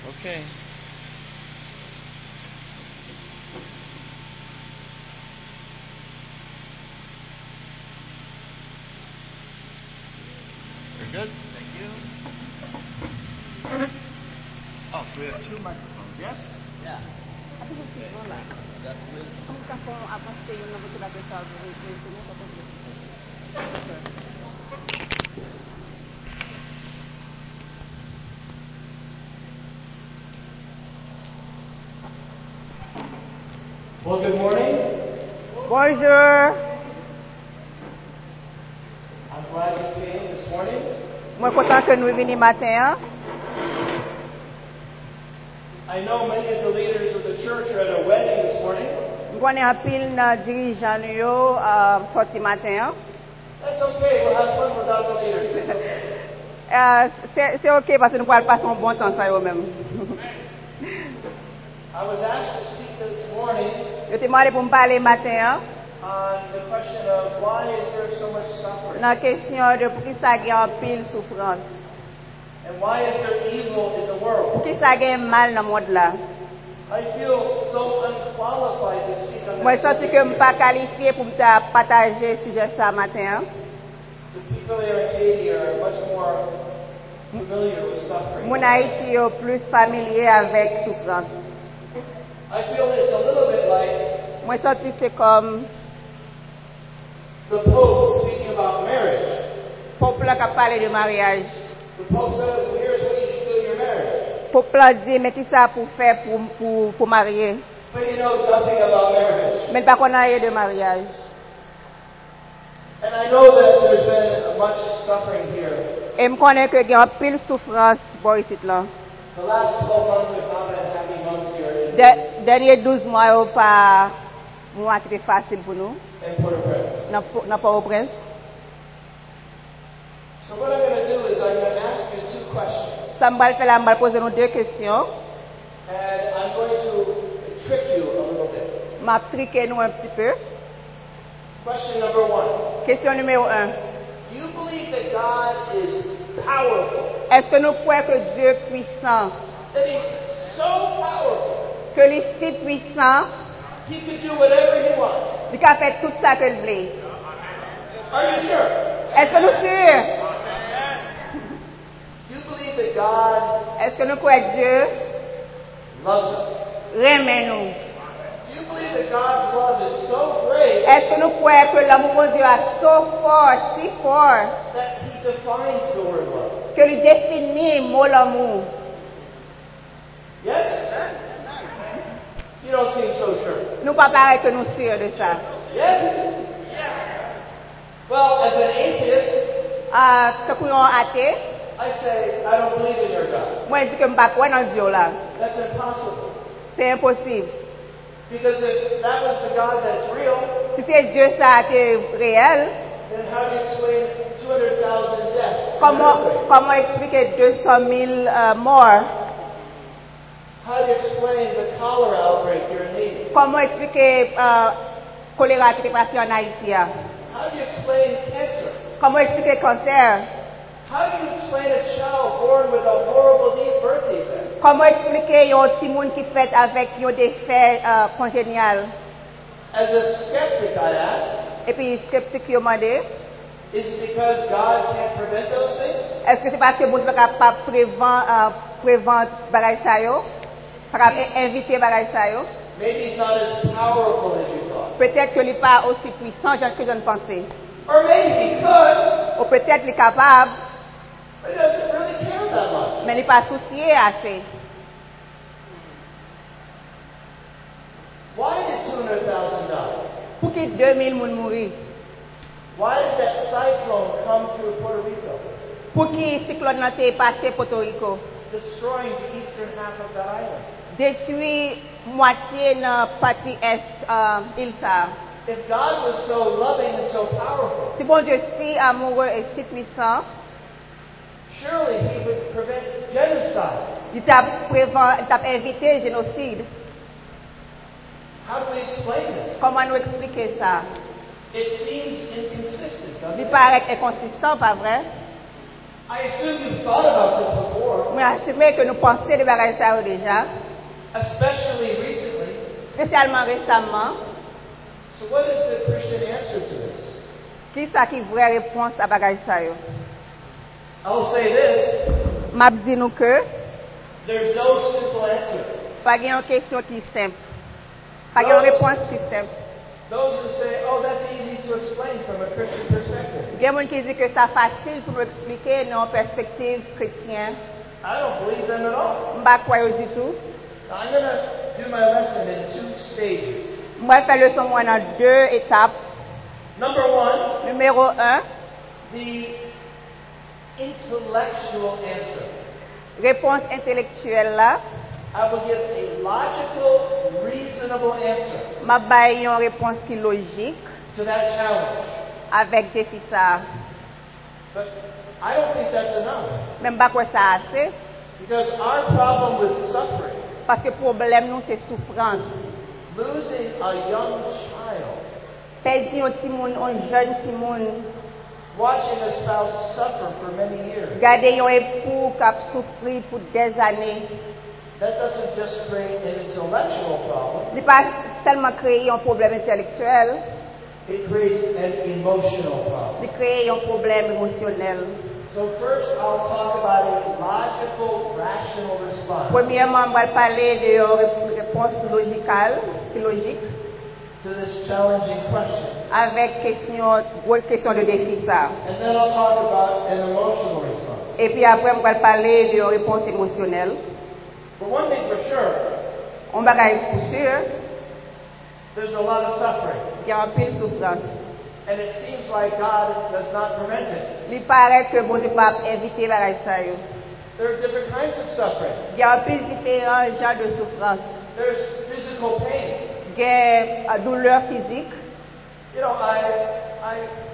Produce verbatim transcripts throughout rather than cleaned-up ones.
Okay. Very good. Thank you. Oh, so we have two microphones, yes? Yeah. Well, good morning. Bonjour. I'm glad you came this morning. Moi content que nous venions matin. Hein? I know many of the leaders of the church are at a wedding this morning. Nous connaissons un pile de dirigeants yo euh, sorti matin. Hein? That's okay. We'll have fun without the leaders. It's okay. Euh, c'est, c'est ok parce que nous pouvons passer un bon temps ça eux-mêmes. I was asked to speak this morning Je t'ai demandé pour me parler matin. Hein? on the question of why is there so much suffering? Dans la question de pour qui ça gagne un pile souffrance. And why is there evil in the Pour world? qui ça gagne mal dans le monde là. I feel so unqualified to speak on Moi that je sens que je ne suis pas qualifié pour me partager ce sujet ça matin. Hein? The people here in Haiti are much more familiar with suffering. Mon Haïti est plus familier avec souffrance. I feel it's a little bit like Moi je sens que c'est comme the Pope speaking about marriage. peuple qui a parlé de mariage. The Pope says, here's what you should do in your marriage. Peuple dit mais qui ça pour faire pour pour pour marier. But he knows nothing about marriage. Mais pas qu'on a de mariage. And I know that there's been much suffering here. Et me connais que il y a pile souffrance pour ici là. The last twelve months have not been happy months here in, De, dernier douze mois yo pas mois très facile pour nous. in Port-au-Prince. Dans dans Port-au-Prince. So what I'm going to do is I'm going to ask you two questions. Ça me va faire là, me va poser nous deux questions. And I'm going to trick you a little bit. M'a triquer nous un petit peu. Question number one. Question numéro un. Do you believe that God is powerful? Est-ce que nous croyons que Dieu est puissant? That he's so powerful, Que il est si puissant, he could do whatever he wants. il a fait tout ça que il voulait. Are you sure? Est-ce que nous sommes sûrs? Do you believe that God Est-ce que nous croyons que Dieu loves us? remet nous? Do you believe that God's love is so great Est-ce que nous croyons que l'amour de Dieu est so fort, si fort, that he defines the word love? que il définit le mot l'amour? Yes? You don't seem so sure. Nous pas pareil que nous sommes sûrs de ça. Yes? Well, as an atheist, Euh, que pour un athée, I say, I don't believe in your God. moi je dis que je ne crois pas dans Dieu là. That's impossible. C'est impossible. Because if that was the God that's real, Si c'est Dieu ça était réel, then how do you explain two hundred thousand deaths? in comment, earthquake? comment expliquer deux cent mille euh, morts? How do you explain the cholera outbreak here in Haiti? Comment expliquer euh, choléra qui est passé en Haïti? Hein? How do you explain cancer? Comment expliquer cancer? How do you explain a child born with a horrible deep birth defect? Comment expliquer un petit monde qui fait avec un défait euh, congénial? As a skeptic, I ask, Et puis sceptique qui a demandé, is it because God can't prevent those things? est-ce que c'est parce que Dieu n'est pas capable de prévenir euh, prévenir bagay sa yo? Pas inviter bagay sa yo? Maybe he's not as powerful as you thought. Peut-être qu'il n'est pas aussi puissant que je ne pensais. Or maybe he could, Ou peut-être qu'il est capable, but he doesn't really care that much. mais il n'est pas soucié assez. Why did two hundred thousand die? Pour qu'il deux mille personnes mourir? Why did that cyclone come through Puerto Rico, Pour qu'il cyclone n'a été passé Porto Rico? destroying the eastern half of that island? Détruit moitié de la partie est euh, île ça. If God was so loving and so powerful, Si bon Dieu si amoureux et si puissant, surely he would prevent genocide. il t'a prévent- il t'a invité au génocide. How do we explain this? Comment nous expliquer ça? It seems inconsistent, doesn't Il it? paraît inconsistant, pas vrai? I assume you've thought about this before, Moi, assume que nous pensons de bagages ça déjà, especially recently. spécialement récemment. So what is the Christian answer to this? Qui ça qui vraie réponse à bagages ça yo? I'll say this. M'a dit nous que There's no simple answer. pas une question qui est simple. Pas une réponse qui est simple. Those who say, oh, that's easy to explain from a Christian perspective. Il y a des gens qui disent que c'est facile pour nous expliquer dans une perspective chrétienne. I don't believe them at all. Je ne crois pas du tout. Now, I'm going to do my lesson in two stages. Moi, je fais leçon moi dans deux étapes. Number one, Numéro un, the intellectual answer. réponse intellectuelle là. I will give a logical, reasonable answer Ma baille une réponse qui est logique to that challenge. avec défi ça. But I don't think that's enough. Même pas quoi ça assez Because our problem with suffering, parce que le problème nous c'est souffrance. losing a young child, Perdre un petit monde, un jeune petit monde, watching a spouse suffer for many years, garder un époux qui a souffert pour des années. that doesn't just create an intellectual problem, Il n'est pas seulement créer un problème intellectuel, it creates an emotional problem. il crée un problème émotionnel. So first I'll talk about a logical, rational response Premièrement, on va parler de une réponse logicale, qui est logique, to this challenging question. avec question, grosse question de défi ça. And then I'll talk about an emotional response. Et puis après, on va parler de réponse émotionnelle. But one thing for sure, On va regarder pour sûr, there's a lot of suffering. il y a un peu de souffrance. And it seems like God does not prevent it. Il paraît que bon Dieu pas invité à ça. yo. There are different kinds of suffering. Il y a un peu différents genres de souffrance. There's physical pain. Il y a une douleur physique. You know, I, I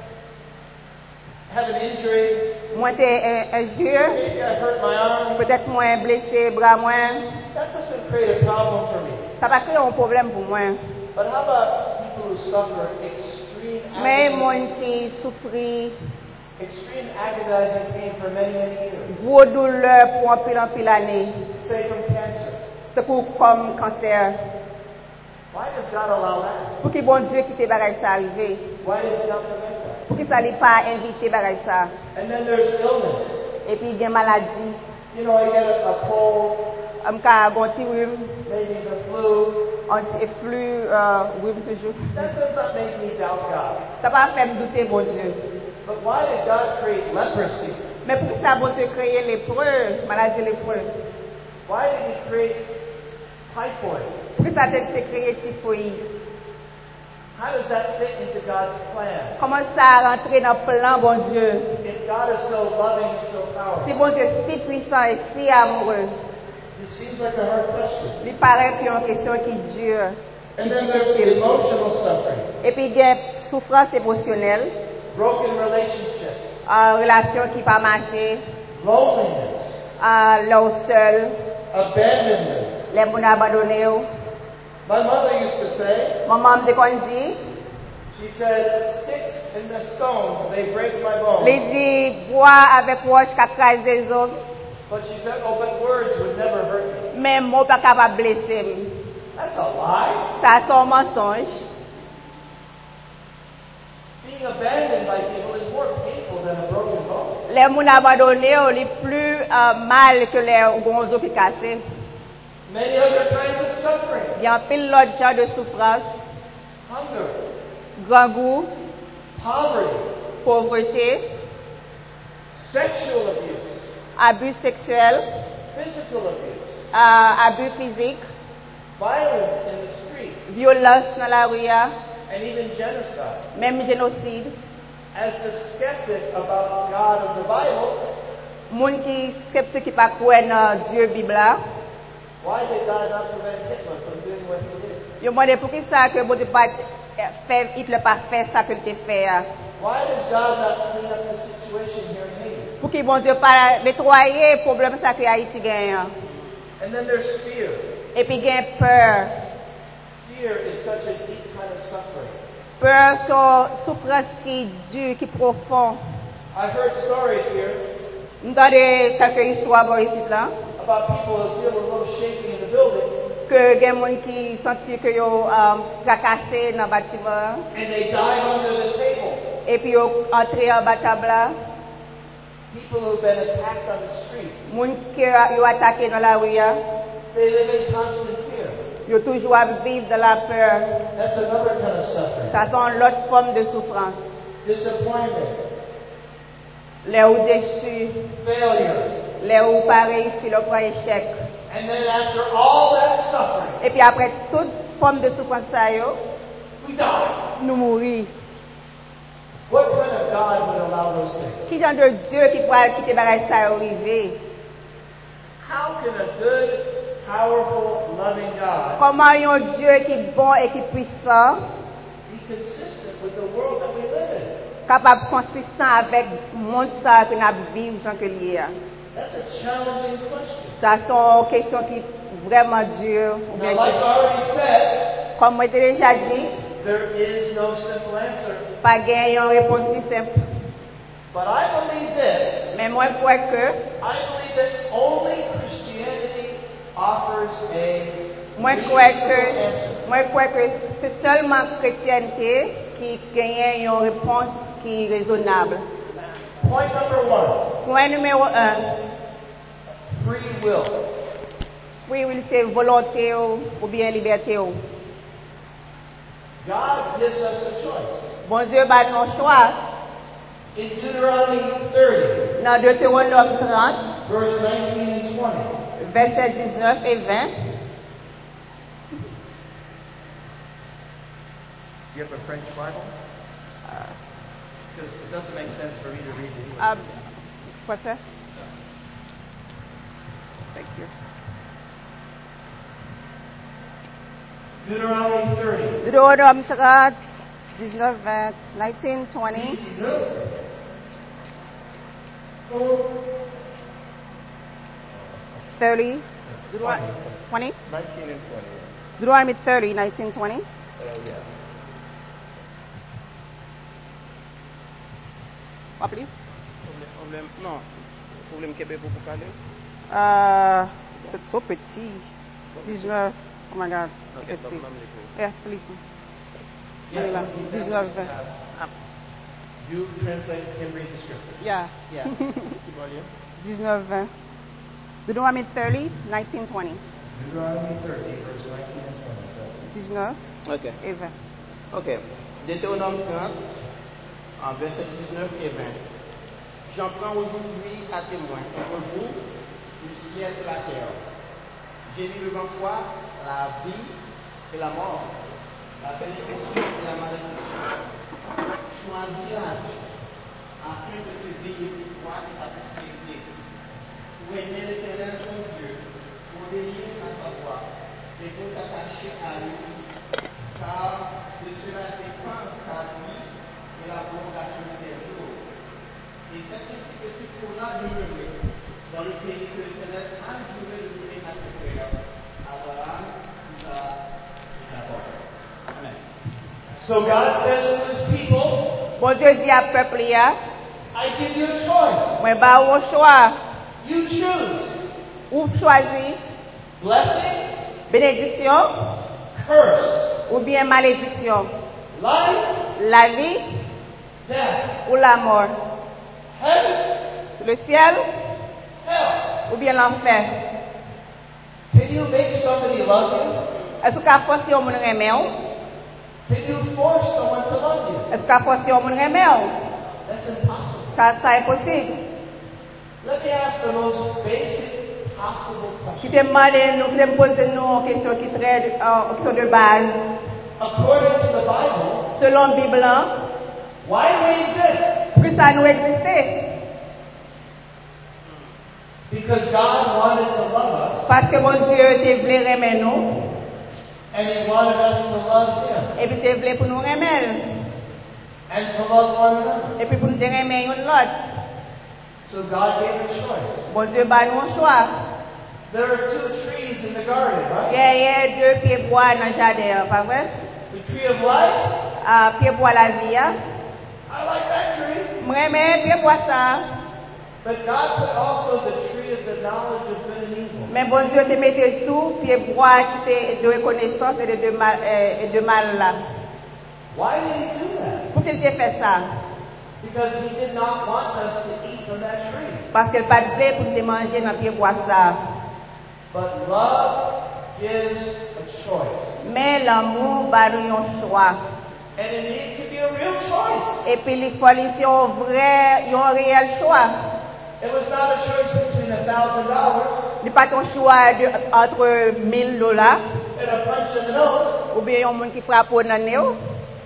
have an injury. Moi, t'es injure. Maybe I hurt my arm. Peut-être moins blessé, bras moins. That doesn't create a problem for me. Ça va créer un problème pour moi. But how about people who suffer extreme Mais agony, mon qui souffrit, extreme agonizing pain for many, many years? gros douleur pour un pile en pile année. Say from cancer. C'est pour comme cancer. Why does God allow that? Pour que bon Dieu qui te bagaille ça arriver. Why does He not prevent that? Pour que ça n'est pas invité bagaille ça. And then there's illness. Et puis il y a maladie. You know, I get a, a cold, Am ka bon ti rhume, maybe the flu. un petit flux, euh, rhume toujours. That does not make me doubt God. Ça va faire me douter bon Dieu. But why did God create leprosy? Mais pour que ça bon Dieu créer lépreux, maladie lépreux. Why did He create typhoid? Pour que ça te créer typhoïde. How does that fit into God's plan? Comment ça rentrer dans le plan bon Dieu? If God is so loving and so Si powerful, bon Dieu est si puissant et si amoureux, this seems like a hard question. il paraît qu'il y a une question qui dure, qui And est then there's difficile. emotional suffering, Et puis il y a souffrance émotionnelle, broken relationships, euh, relation qui pas marché, loneliness, euh, l'eau seul, abandonment. les gens abandonnés. My mother used to say, Maman me dit, she said, sticks and the stones, they break my bones. les dit bois avec roche qui crase des os, But she said, oh, but words would never hurt me. mais mot pas capable blesser. That's a lie. Ça c'est un mensonge. Being abandoned by people is more painful than a broken bone. Les gens abandonnés ont les plus euh, mal que les gros os qui cassés. Many other kinds of suffering. Il y a un pile d'autres genres de souffrance, Hunger, grand goût, poverty, pauvreté, sexual abuse, abus sexuel, physical abuse, euh, abus physique, violence in the streets, violence dans la rue, and even genocide. même génocide. As the skeptic about God of the Bible, Moun qui sceptique qui pas croire dans Dieu Bible, why did God not prevent Hitler from doing what he did? yo demande pour qui ça que bon Dieu pas faire Hitler pas faire ça que il fait. Why does God not clean up the situation here in Haiti? Pour qui bon Dieu pas nettoyer problème ça que Haïti gagne. And then there's fear. Et puis gagne peur. Fear is such a deep kind of suffering. Peur c'est souffrance qui dure, qui profond. I've heard stories here Nous avons quelques histoires par ici là. about people who feel a little shaky in the building, Que il y a des gens qui sentent que yo fracassé dans le bâtiment and they dive under the table. et puis yo entré en bas table là. People who've been attacked on the street, Moun qui yo attaqué dans la rue, they live in constant fear. yo toujours à vivre dans la peur. That's another kind of suffering. Ça sont l'autre forme de souffrance. Disappointment, Les ou déçus, failure. les ou pas réussi, le point échec. And then after all that suffering, Et puis après toute forme de souffrance ça yo, we die. nous mourir. What kind of God would allow those things? Qui genre de Dieu qui pourrait quitter bagaille ça yo arriver? How can a good, powerful, loving God Comment un Dieu qui est bon et qui est puissant, be consistent with the world that we live in? capable consistant avec le monde ça que nous vivons sans que lié. That's a challenging question. Ça sont questions qui vraiment dures. ou Now, bien like I qui- already said, Comme moi j'ai déjà dit, there is no simple answer. pas gagner une réponse si simple. But I believe this. Mais moi je crois que I believe that only Christianity offers a moi je crois reasonable que answer. moi je crois que c'est seulement la chrétienté qui gagne une réponse qui est raisonnable. Point number one, Point numéro un, free will. oui, oui, c'est volonté ou, ou bien liberté. Ou. God gives us a choice. Bon Dieu bat nos choix. In Deuteronomy thirty, Dans Deutéronome trente, verse nineteen and twenty, versets dix-neuf et vingt. Do you have a French Bible? Because it doesn't make sense for me to read the English. Ah, quoi ça? Thank you. Deuteronomy thirty. Deutéronome trente, dix-neuf, vingt, nineteen, twenty, thirty, Deuteronomy twenty, nineteen and twenty. Deuteronomy thirty, nineteen, twenty. Uh, yeah. Rappelez? Problème, non. Problème Québec pour vous parler? Euh, c'est trop petit. dix-neuf, oh my god, Okay, petit. but I'm Yeah, please. Yeah, Anyway, you dix-neuf, guys, vingt. uh, You translate and read the scripture. Yeah. Yeah. Petit volume. dix-neuf, vingt. Deuteronomy thirty, nineteen, twenty. Deuteronomy thirty, verse nineteen and twenty. dix-neuf Ok. et vingt. Ok. Deutéronome trente, en verset dix-neuf et vingt. J'en prends aujourd'hui à témoin contre vous le ciel et la terre. J'ai mis devant toi la vie et la mort, la bénédiction et la malédiction. Choisis la vie afin de te veiller pour toi et ta prospérité. Pour aimer l'Éternel ton Dieu, pour obéir à sa voix et pour t'attacher à lui, car de cela dépend ta vie et la prolongation de tes jours. Et c'est ainsi que tu pourras demeurer dans le pays que l'Éternel a juré de donner à tes pères, Abraham, Isaac et Jacob. Amen. So God says to his people, Bon Dieu dit à peuple, là, I give you a choice. moi, bah, au choix, You choose ou choisir blessing, bénédiction curse, ou bien malédiction, life, la vie death, ou la mort, heaven, le ciel hell. ou bien l'enfer. Can you make somebody love you? Est-ce qu'à force on moun remè ou? Can you force someone to love you? Est-ce qu'à force on moun remè ou? That's impossible. Ça, ça est possible. Let me ask the most basic possible Qui question. te demande, nous qui te pose nous une question qui est très, euh, question de base. According to the Bible, Selon la Bible, hein, why do we exist? plus ça nous existe. Because God wanted to love us, Parce que mon Dieu te voulait remè nous, and He wanted us to love Him, et puis te voulait pour nous remè, and to love one another. et puis pour nous te remè une l'autre. So God gave a choice. Bon Dieu bat nous un choix. There are two trees in the garden, Il right? y a deux pieds bois dans le jardin, pas vrai? The tree of life. Ah, pied bois la vie, hein? I like that tree. Moi, mais pied bois ça. But God put also the tree of the knowledge of good and evil. Mais bon Dieu te mettait tout, pied bois qui était de reconnaissance et de, de, mal, euh, et de mal là. Why did He do that? Pourquoi il t'a fait ça? Because He did not want us to eat from that tree. Parce qu'elle pas de plaît pour te manger dans pied bois ça. But love gives a choice. Mais l'amour va nous un choix. And it needs to be a real choice. Et puis il faut ici un vrai, un réel choix. It was not a choice between a thousand dollars Il n'est pas ton choix de, entre mille dollars and a punch in the nose. ou bien un monde qui frappe au nez. No.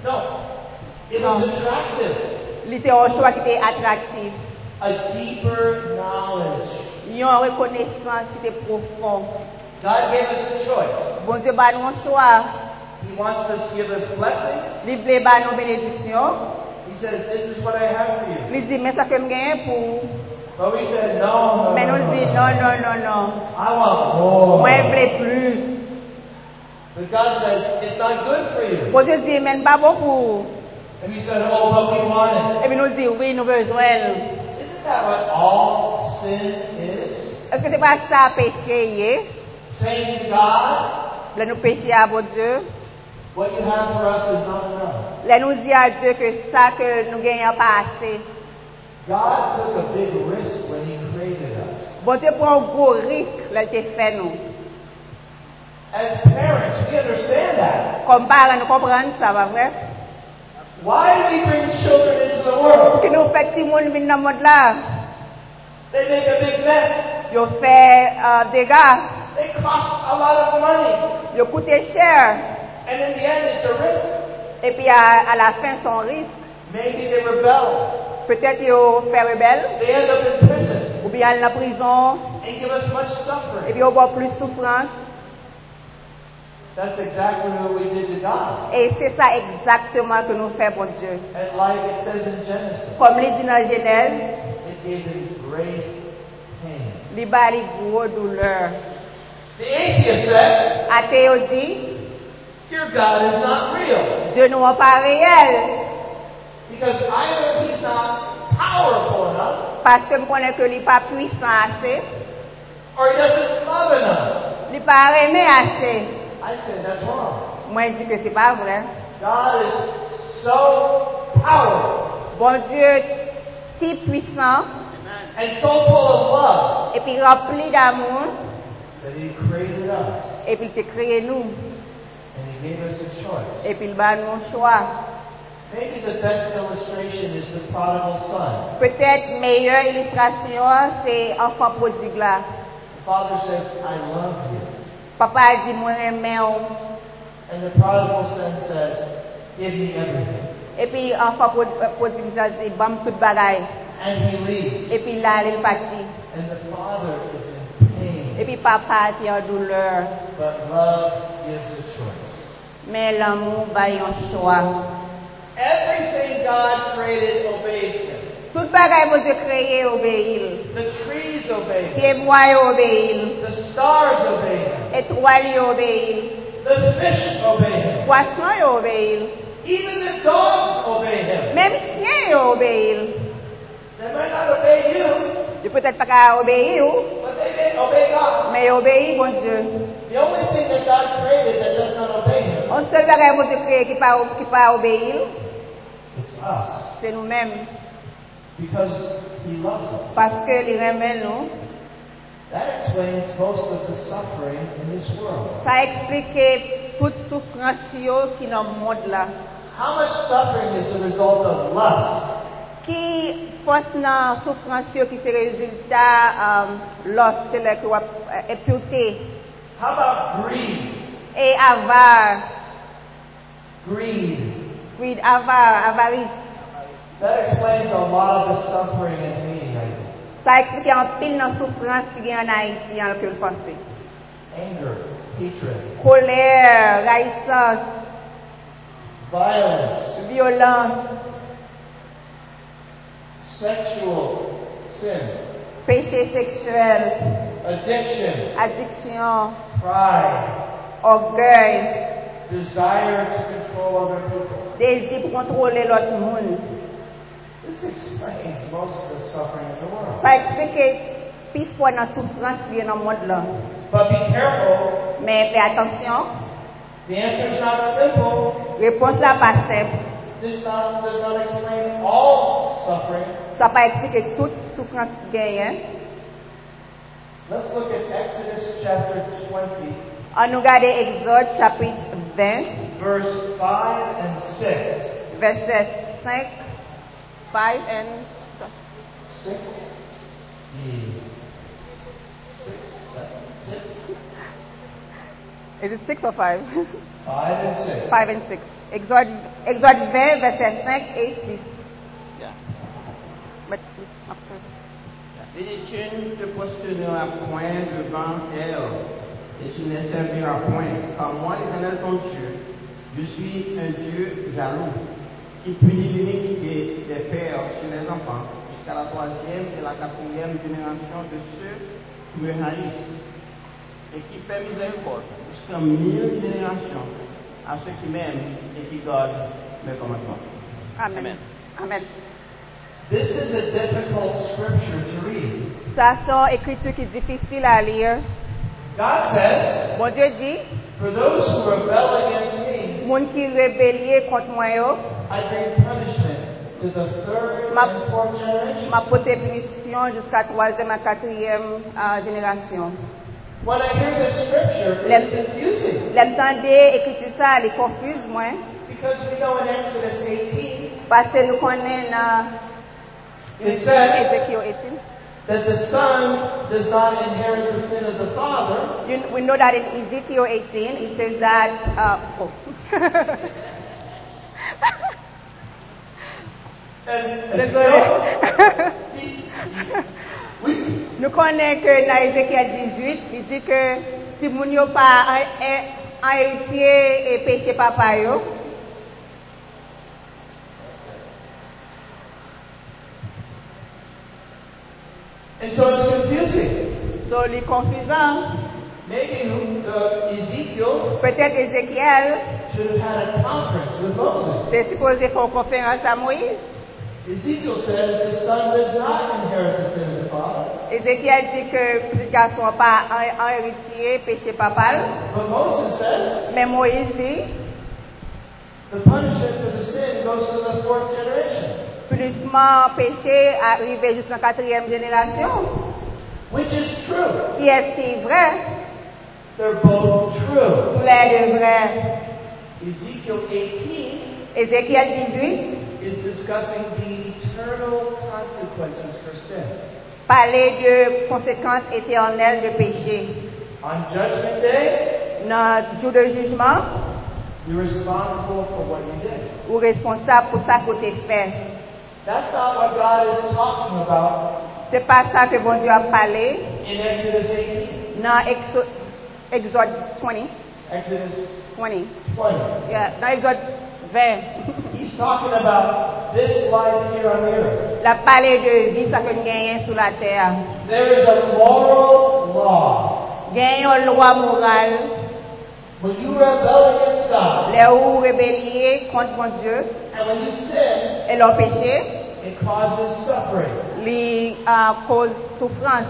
It was No. attractive. Il était un choix qui était attractif. A deeper knowledge. Il y a une reconnaissance qui était profonde. God gave us a choice. Bon Dieu va nous un choix. He wants to give us blessings. Il veut ba nous bénédiction. He says, this is what I have for you. Il dit mais ça que me gagne pour. But we said, no, no, Mais no, nous no, dit no. non non non non. I want more. Moi je veux plus. But God says, it's not good for you. Bon Dieu dit mais pas bon pour. And we said, oh, but we want it. Et puis nous dit oui nous besoin. Isn't that what all sin is? Est-ce que c'est pas ça péché? Saying to God, Là nous pécher à bon Dieu. what you have for us is not enough. Là nous dit à Dieu que ça que nous gagnons pas assez. God took a big risk when He created us. Bon Dieu prend un gros risque là il te fait nous. As parents, we understand that. Comme parents nous comprenons ça pas vrai? Why do we bring children into the world? Si nous fait petit monde venir dans le monde là, They make a big mess. ils fait euh, des dégâts, They cost a lot of money. ils coûtent cher. And in the end, it's a risk. Et puis à, à la fin son risque. Maybe they rebel. Peut-être ils fait rebelle They end up in prison ou bien aller en prison and give us much et suffering. puis on voit plus souffrance. That's exactly what we did to God. Et c'est ça exactement que nous faisons, bon Dieu. And like it says in Genesis, Comme il dit dans Genèse, it gave Him great pain. il bat les gros douleurs. The atheist said, Athée dit, your God is not real. Dieu nous rend pas réel. Because either He's not powerful enough, Parce que je connais que il n'est pas puissant assez, or He doesn't love enough. il n'est pas aimé assez. I say that's wrong. Moi, je dis que c'est pas vrai. God is so powerful Bon Dieu, si puissant, and so full of love et puis rempli d'amour, that He created us et puis il a créé nous, and He gave us a choice. et puis il va nous un choix. Maybe the best illustration is the prodigal son. Peut-être meilleure illustration, c'est enfant prodigue là. The father says, I love you. Papa dit, moi j'aime. And the prodigal son says, give me everything. Et puis enfant prodigue ça dit, bam tout bagaille. And he leaves. Et puis là, il partit. And the father is in pain. Et puis papa est en douleur. But love gives a choice. Mais l'amour va un choix. Everything God created obeys Him. Tout bagaille que Dieu créé obéit. The trees obey Him. Pieds bois obéit. The stars obey Him. Étoiles obéit. The fish obey Him. Poissons obéit. Even the dogs obey Him. Même chiens obéit. They might not obey you, Il peut-être pas obéir, but they may obey God. mais obéit bon Dieu. The only thing that God created that does not obey Him, Un seul bagaille que Dieu créé qui pas qui pas obéir, it's us. c'est nous-mêmes. Because He loves us. Parce que les aime nous. That explains most of the suffering in this world. Ça explique toute souffrance qui est dans le monde là. How much suffering is the result of lust? Qui force dans souffrance qui c'est résultat euh, lorsque le que est imputé How about greed? et avare, Greed. greed, avare, avarice. That explains a lot of the suffering in me, I think. Ça explique en pile dans souffrance qui est en Haïti en pile pensée. Anger, hatred, Colère, raïssance, violence, violence, sexual sin, péché sexuel, addiction, addiction, pride, orgueil, desire to control other people. désir pour contrôler l'autre monde. This explains most of the suffering in the world. Ça explique plus fois dans la souffrance qui est dans le monde là. But be careful. Mais fais attention, The answer is not simple. réponse là pas simple. This not, does not explain all suffering. Ça pas expliquer toute souffrance qui gagne. Let's look at Exodus chapter twenty, On nous regarde Exode chapitre vingt, verse five and six. verset cinq, five and Six? Yeah. Six? Seven? Six? Is it six or five? Five and six. Five and six. Exode, Exode vingt, verset cinq et six. Yeah. But, Et tu ne te posterneras point devant elle, et tu ne les serviras point, car moi, l'Éternel ton Dieu, je suis un Dieu jaloux, qui punit l'iniquité des pères sur les enfants, jusqu'à la troisième et la quatrième génération de ceux qui me haïssent, et qui fait miséricorde jusqu'à mille générations à ceux qui m'aiment et qui gardent mes commandements. Amen. Amen. Amen. This is a difficult scripture to read. Ça sont écritures qui sont difficiles à lire. God says, Bon Dieu dit, for those who rebel against me, moun qui rébellier contre moi yo, I bring punishment to the third Ma- and fourth generation. m'a porté punition jusqu'à troisième et quatrième euh, génération. When I hear this scripture, Let- it's confusing L'entendez écriture ça, elle est confuse moi, because we know in Exodus eighteen parce que nous connaissons dans It says- Ezekiel eighteen. that the son does not inherit the sin of the father, You, we know that in Ezekiel eighteen, it says that. Uh, oh. and Désolé. we, Nous connaissons que dans Ézéchiel dix-huit, il dit que si moun yo pas en héritier et péché papa yo, and so it's confusing. so les confusant. Maybe uh, Ezekiel Peut-être Ézéchiel, should have had a conference with Moses. c'est supposé faire une conférence à Moïse. Ezekiel says the son does not inherit the sin of the father, Ézéchiel dit que petit garçon pas en, en héritier péché papa. but Moses says Mais Moïse dit, the punishment for the sin goes to the fourth generation, punissement péché arrivé jusqu'à la quatrième génération. which is true. Qui est-ce qui est vrai? They're both true. Tous les deux vrais. Ezekiel eighteen Ézéchiel dix-huit is discussing the eternal consequences for sin. parlait de conséquences éternelles de péché. On Judgment Day, Dans le jour de jugement, you're responsible for what you did. ou responsable pour ça que tu fait. That's not what God is talking about C'est pas ça que bon Dieu a parlé in Exodus eighteen. dans Exo- Exode vingt. Exodus vingt. twenty. Yeah, dans Exode vingt. He's talking about this life here on the earth. La parlé de vie ça que nous gagnons sur la terre. There is a moral law. Gagnons une loi morale. When you rebel against God, Les ou rébellier contre bon Dieu and when you sin, et leur péché, it causes suffering. les euh, cause souffrance.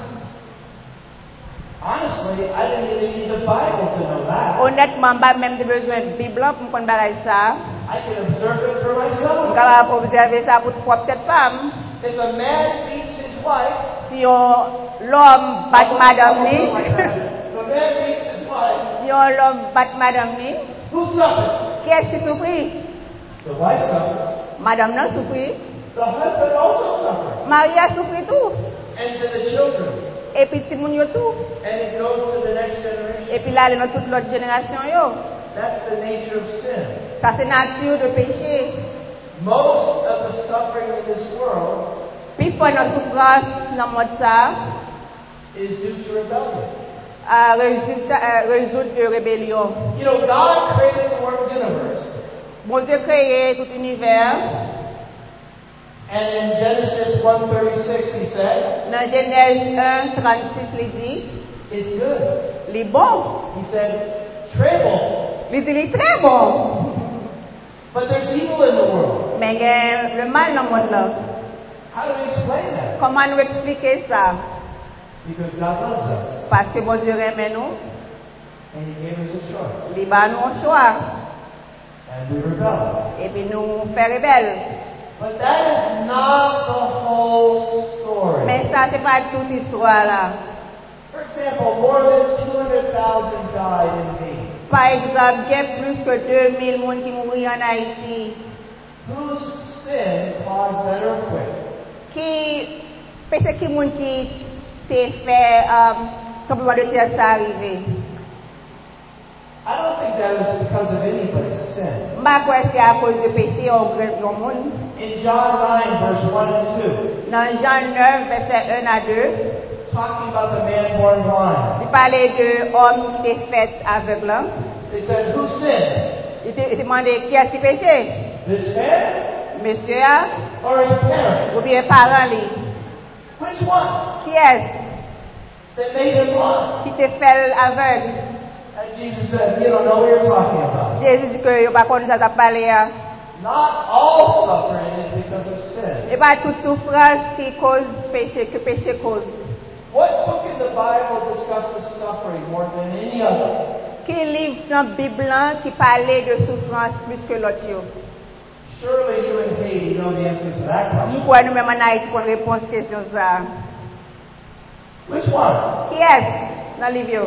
Honestly, I didn't even need the Bible to know that. Honnêtement, pas même de besoin de Bible pour qu'on bagaille ça. I can observe it for On myself. va observer ça pour toi peut-être pas. If a man beats his wife, Si on l'homme bat madame ni, if a man beats his wife, si on l'homme bat madame ni, who suffers? qui est-ce qui souffre? The wife suffers. Madame non souffre. The husband also suffers. Marie a souffert tout. And to the children. Et puis tout le monde yo tout. And it goes to the next generation. Et puis là, dans toute l'autre génération yo. That's the nature of sin. Ça c'est nature de péché. Most of the suffering in this world Puis pour notre souffrance dans le monde ça, is due to rebellion. à résultat, à résoudre de rébellion. You know, God created the world universe. Bon Dieu créé tout l'univers. And in Genesis one thirty-six, he said, Dans Genèse un, trente-six, il dit, it's good. il est bon. He said, très bon. Il dit, il est très bon. But there's evil in the world. Mais il y a le mal dans le monde là. How do we explain that? Comment nous expliquer ça? Because God loves us. Parce que bon Dieu aime nous, And He gave us a choice. il va nous un choix. And we rebel. Et puis nous faire rebelle. But that is not the whole story. Mais ça, c'est pas toute l'histoire là. For example, more than two hundred thousand died in Haiti. Par exemple, il y a plus que deux mille personnes qui mourent en Haïti. Whose sin caused that earthquake? Qui, péché qui moun qui t'est fait, euh, tremblement de terre, ça arrivé. I don't think that was because of anybody's sin. Je crois que c'est à cause de péché au grand monde. In John nine, verse one and two, Dans Jean neuf, verset un à deux, talking about the man born blind, il parlait de l'homme qui était fait aveugle. they said, who sinned? Il te- il demandait qui a-t-il péché? This man Monsieur a, or his parents? ou bien parent lui. Which one? Qui est-ce That made him blind? qui te fait aveugle? And Jesus said, you don't know what you're talking about. Jésus dit que il pas connu ça t'a parlé. Not all suffering is because of sin. Et pas toute souffrance qui cause péché, que péché cause. What book in the Bible discusses suffering more than any other? Quel livre dans la Bible là qui parlait de souffrance plus que l'autre? yo? Surely you in Haiti know the answer to that Nous question. pouvons nous-mêmes en Haïti pour répondre à cette question ça. Which one? Qui est dans le livre? yo?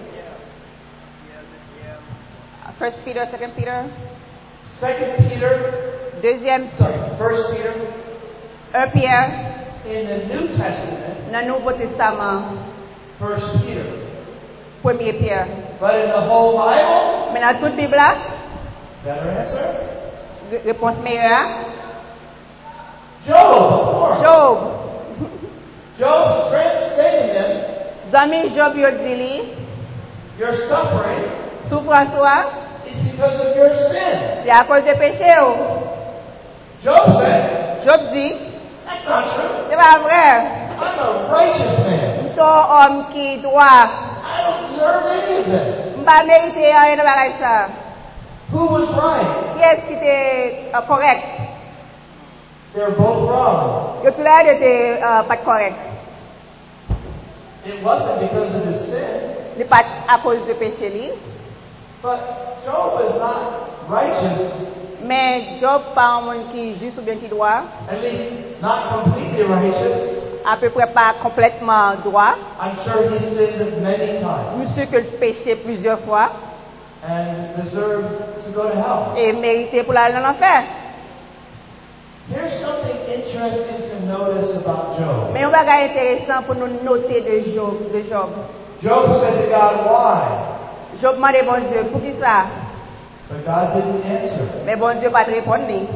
First Peter, Second Peter, Second Peter, deuxième, sorry, First Peter. un Pierre, In the New Testament, dans le Nouveau Testament, First Peter. premier Pierre. But in the whole Bible, Mais dans toute Bible là, better answer. ré- réponse meilleure, Job, of course. Job. Job's friends say to him, Zami Job yo dit li, your suffering souffrance wa, is because of your sin. c'est à cause de péché yo. Job said, Job dit, that's not true. c'est pas vrai. I'm a righteous man. Nous sommes hommes qui droit. I don't deserve any of this. Je pas mérité rien de pareil ça. Who was right? Qui est-ce qui était euh, correct? They're both wrong. Yo tout là était euh, pas correct. It wasn't because of his sin, C'est pas à cause de péché li. but Job was not righteous, Mais Job pas un monde qui est juste ou bien qui doit. at least not completely righteous. À peu près pas complètement droit. I'm sure he sinned many times Monsieur que le péché plusieurs fois and deserved to go to hell. et mérité pour aller en enfer. Here's something interesting to notice about Job. Mais on va regarder intéressant pour nous noter de Job. De Job. Job said to God, why? Job demandait bon Dieu pour qui ça? But God didn't answer. Mais bon Dieu pas de répondre. lui.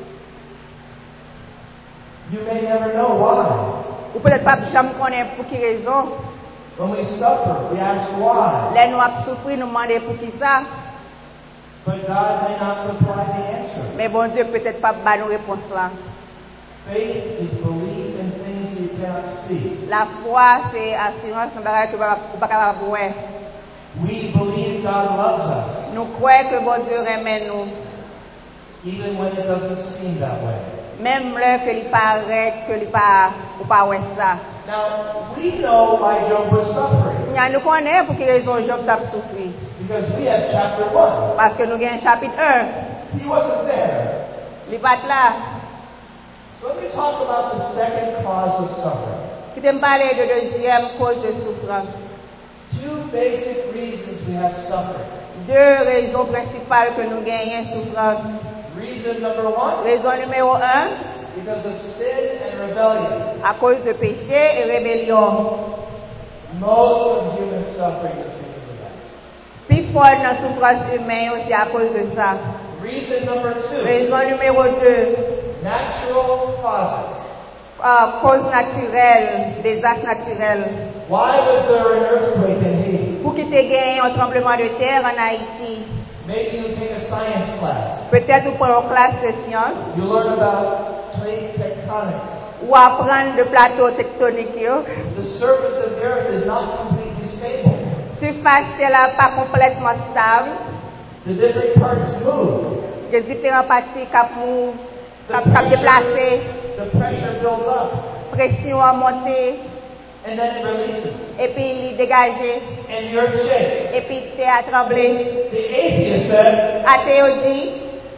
You may never know why. Ou peut-être pas jamais connaître pour qui raison. When we suffer, we ask why. Les nous avons souffert, nous demandons pour qui ça. But God may not supply the answer. Mais bon Dieu peut-être pas ba nous réponse là. Faith is belief in things you cannot see. La foi c'est assurance dans bagage que vous pas capable voir. We believe God loves us, Nous croyons que bon Dieu aime nous. even when it doesn't seem that way. Même là que il paraît que il pas ou pas ouais ça. Now, we know why Job was suffering, Nous nous connaissons pour quelle raison Job t'a souffert. because we have chapter one. Parce que nous avons un chapitre un. He wasn't there. Il pas là. So let me talk about the second cause of suffering. Qui te parler de deuxième cause de souffrance. Two basic reasons we have suffering. Deux raisons principales que nous gagnons souffrance. Reason number one, Raison numéro un, because of sin and rebellion. à cause de péché et rébellion. Most of human suffering is because of that. Puis fort dans la souffrance humaine aussi à cause de ça. Reason number two, Raison numéro deux, natural causes. euh, cause naturelle, désastre naturel. Why was there an earthquake in Haiti? Pour qui te gagne un tremblement de terre en Haïti, Maybe you take a science class. peut-être vous prenez une classe de sciences You learn about plate tectonics. ou apprendre de plateau tectonique. yo. The surface of the earth is not completely stable. Surface c'est là pas complètement stable. The different parts move. Les différentes parties qui sont déplacées. the pressure builds up pression a monté, and then it releases. et puis il dégagé, And the earth shakes. et puis terre a tremblé. The atheist said, Athée dit,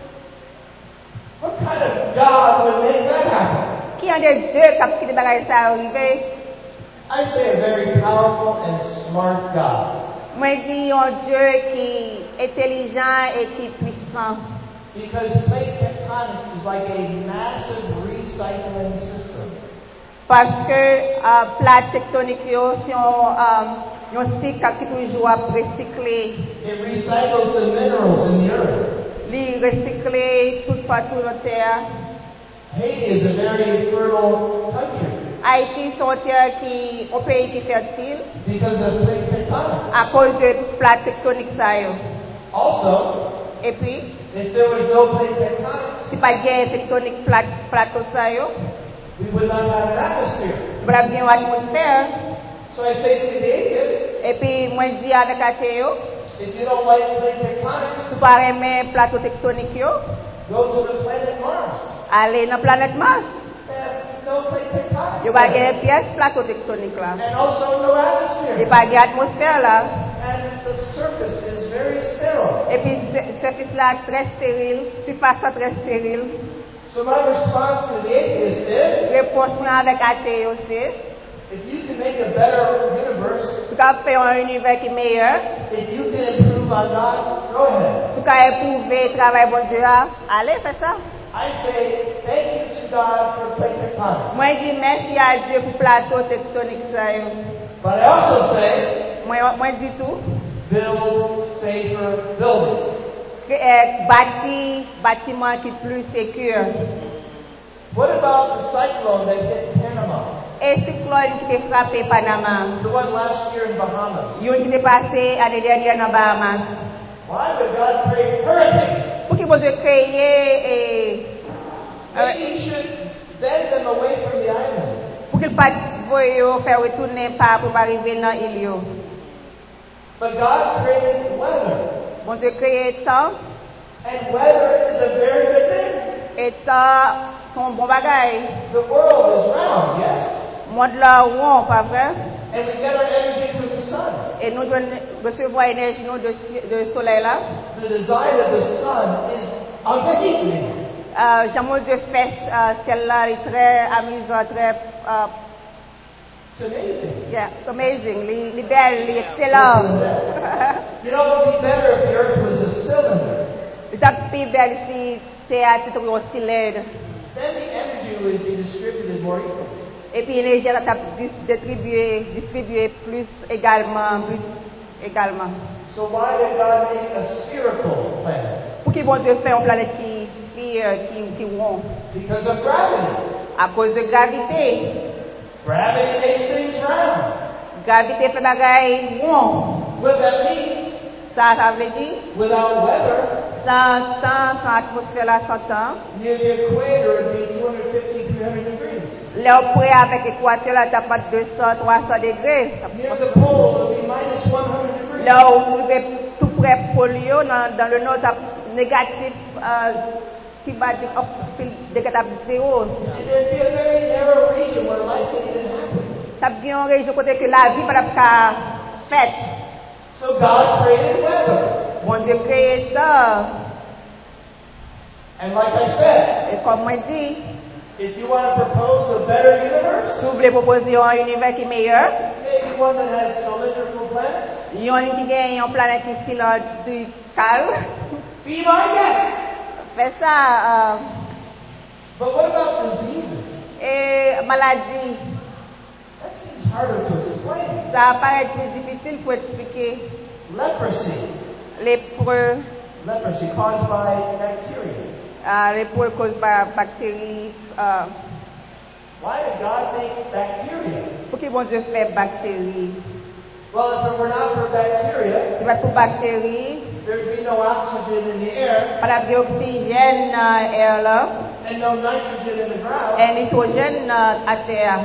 what kind of God would make that happen? qui en est Dieu qui a des bagages ça arrivé? I say a very powerful and smart God. Moi dis un Dieu qui est intelligent et qui est puissant. Because plate tectonics is like a massive recycling system. Parce que euh, plate tectonique, yo, si on, euh, un cycle qui toujours à recycler, It recycles the minerals in the earth. li recycler tout partout dans la terre. Haiti is a very fertile country Haïti c'est un terre qui, un pays qui est fertile because of plate tectonics. à cause de plate tectonique ça yo. Also, Et puis, if there was no plate tectonics, si pas de guerre tectonique plate plateau ça yo, we would not have an atmosphere. il y a une atmosphère. So I say to the atheist, Et puis moi je dis avec athée yo, if you don't like plate tectonics, si pas aimer plateau tectonique yo, go to the planet Mars. aller dans la planète Mars. They have no plate tectonics. Il y a une pièce plateau tectonique là. And also no Il n'y atmosphere. a pas de atmosphère là. And the surface is very sterile. Et puis, ce surface là très stérile, surface là très stérile. So my response to the atheist is, Réponse là avec athée aussi. if you can make a better universe, Si tu as fait un univers qui est meilleur, if you can improve on God, go ahead. si tu as éprouvé le travail bon Dieu, allez, fais ça. I say thank you to God for plate tectonics. Moi, je dis merci à Dieu pour le plateau tectonique. Ça, yo. But I also say moi, moi, je dis tout. build safer buildings. Euh, bâti, bâtiment qui est plus sécure. What about the cyclone that hit Panama? Et cyclone qui est frappé Panama. The one last year in Bahamas. Il qui est passé l'année dernière dans Bahamas. Why would God create hurricanes? Pour qu'il puisse créer et Maybe He should bend them away from the island. pour qu'il puisse faire retourner pas pour arriver dans l'île. But God created weather. Bon Dieu créé temps And weather is a very good thing. et temps sont bon bagaille. The world is round, yes? Monde là rond, pas vrai? And we get our energy from the sun. Et nous recevons l'énergie nous de, de soleil là. The design of the sun is amazing. Euh, Jean Dieu fait euh, celle-là est très amusant, très euh, It's amazing. yeah, it's amazing. Les, les belles, les excellents. You know, it would be better if the earth was a cylinder. Les plus belles si c'est à titre de cylindre. Then the energy would be distributed more equally. Et puis l'énergie va être distribuée, distribuée plus également, plus également. So why did God make a spherical planet? Pour qu'il bon Dieu fait une planète qui sphère, qui qui rond? Because of gravity. À cause de gravité. Gravity makes things round. Gravité fait bagaille rond. What that means, Ça, ça veut dire without weather, sans temps, sans atmosphère là, sans temps. near the equator it would be two hundred fifty, three hundred degrees. Là, près avec l'équateur là, t'as pas deux cents, trois cents degrés. Near the pole it would be minus one hundred degrees. Là où vous êtes tout près polio, dans, dans le nord, t'as négatif, euh, qui va dire, hop, négatif zéro. And there'd be a very narrow region where life can even happen. T'as bien une région côté que la vie va pas faite. So God created weather. Bon Dieu créé ça. And like I said, Et comme moi dit, if you want to propose a better universe, si vous voulez proposer un univers qui est meilleur, maybe one that has cylindrical planets, il y a un qui gagne une planète qui est du calme. be my guest. Fais ça. But what about diseases? Euh, et maladie, That seems harder to explain. ça paraît plus difficile pour expliquer. Leprosy. Lépreux, Leprosy caused by bacteria. euh, lépreux causé par bactéries. Euh, Why did God make bacteria? pour qui bon Dieu fait bactéries? Well, if it were not for bacteria, C'est pas pour bactéries, there'd be no oxygen in the air pas d'oxygène dans l'air là, and no nitrogen in the ground. et nitrogène euh, à terre.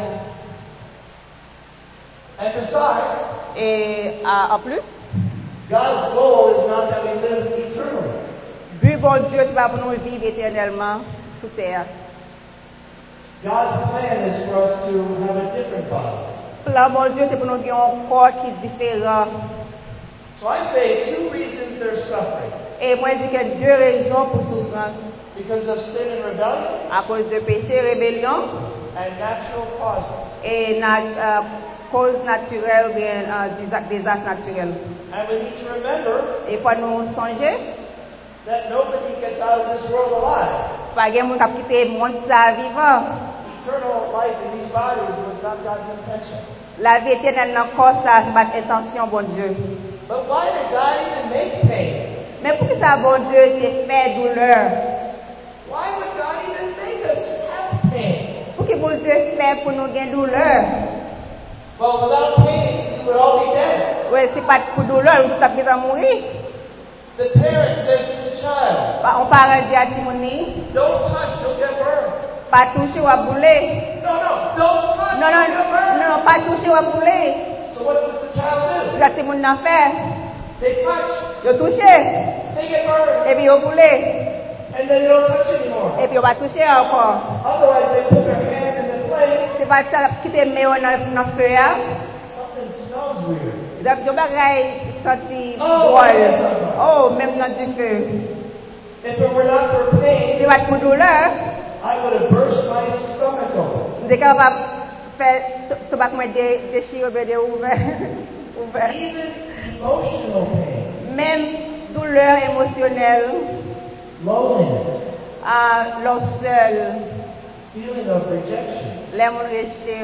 And besides, Et euh, en plus, God's goal is not that we live eternally. but bon Dieu, c'est pas pour nous vivre éternellement sous terre. God's plan is for us to have a different body. Plan bon Dieu, c'est pour nous avoir un corps qui est différent. So I say two reasons there's suffering. Et moi, je dis qu'il y a deux raisons pour souffrance. Because of sin and rebellion À cause de péché, rébellion and natural causes. et na, euh, cause naturelle ou bien euh, désastre désastre naturel. And we need to remember Et pour nous songer, that nobody gets out of this world alive. pas de monde qui quitte le monde ça vivant. Eternal life in these bodies was not God's intention. La vie éternelle dans le corps, ça, c'est pas intention, bon Dieu. But why did God even make pain? Mais pour que ça, bon Dieu, c'est fait douleur? Why would God even make us have pain? Pour que bon Dieu fait pour nous gagner douleur? Well, without pain, we would all be dead. Oui, c'est pas pour douleur, nous sommes déjà mourir. The parent says to the child, On parle de Timoni, don't touch, you'll get burned. pas toucher ou à bouler. No, no, don't touch, Non, non, you'll get burned. non, pas toucher ou à bouler. So what does the child do? La Timoni n'a fait. They touch, Ils touché, they get burned, et puis ils boulé, and then they don't touch anymore. et puis on va toucher encore. Otherwise, they put their hand in the flame. C'est pas ça qui te met dans le feu. Something smells weird. Je vais sentir Oh, boire. yeah. Oh, même dans du feu. If it were not for pain, C'est pas pour douleur. I would have burst my stomach open. Dès qu'on va faire, tu vas me déchirer de ouvert. ouvert. Even emotional pain, Même douleur émotionnelle, loneliness, à l'homme seul, feeling of rejection, les gens rejetés.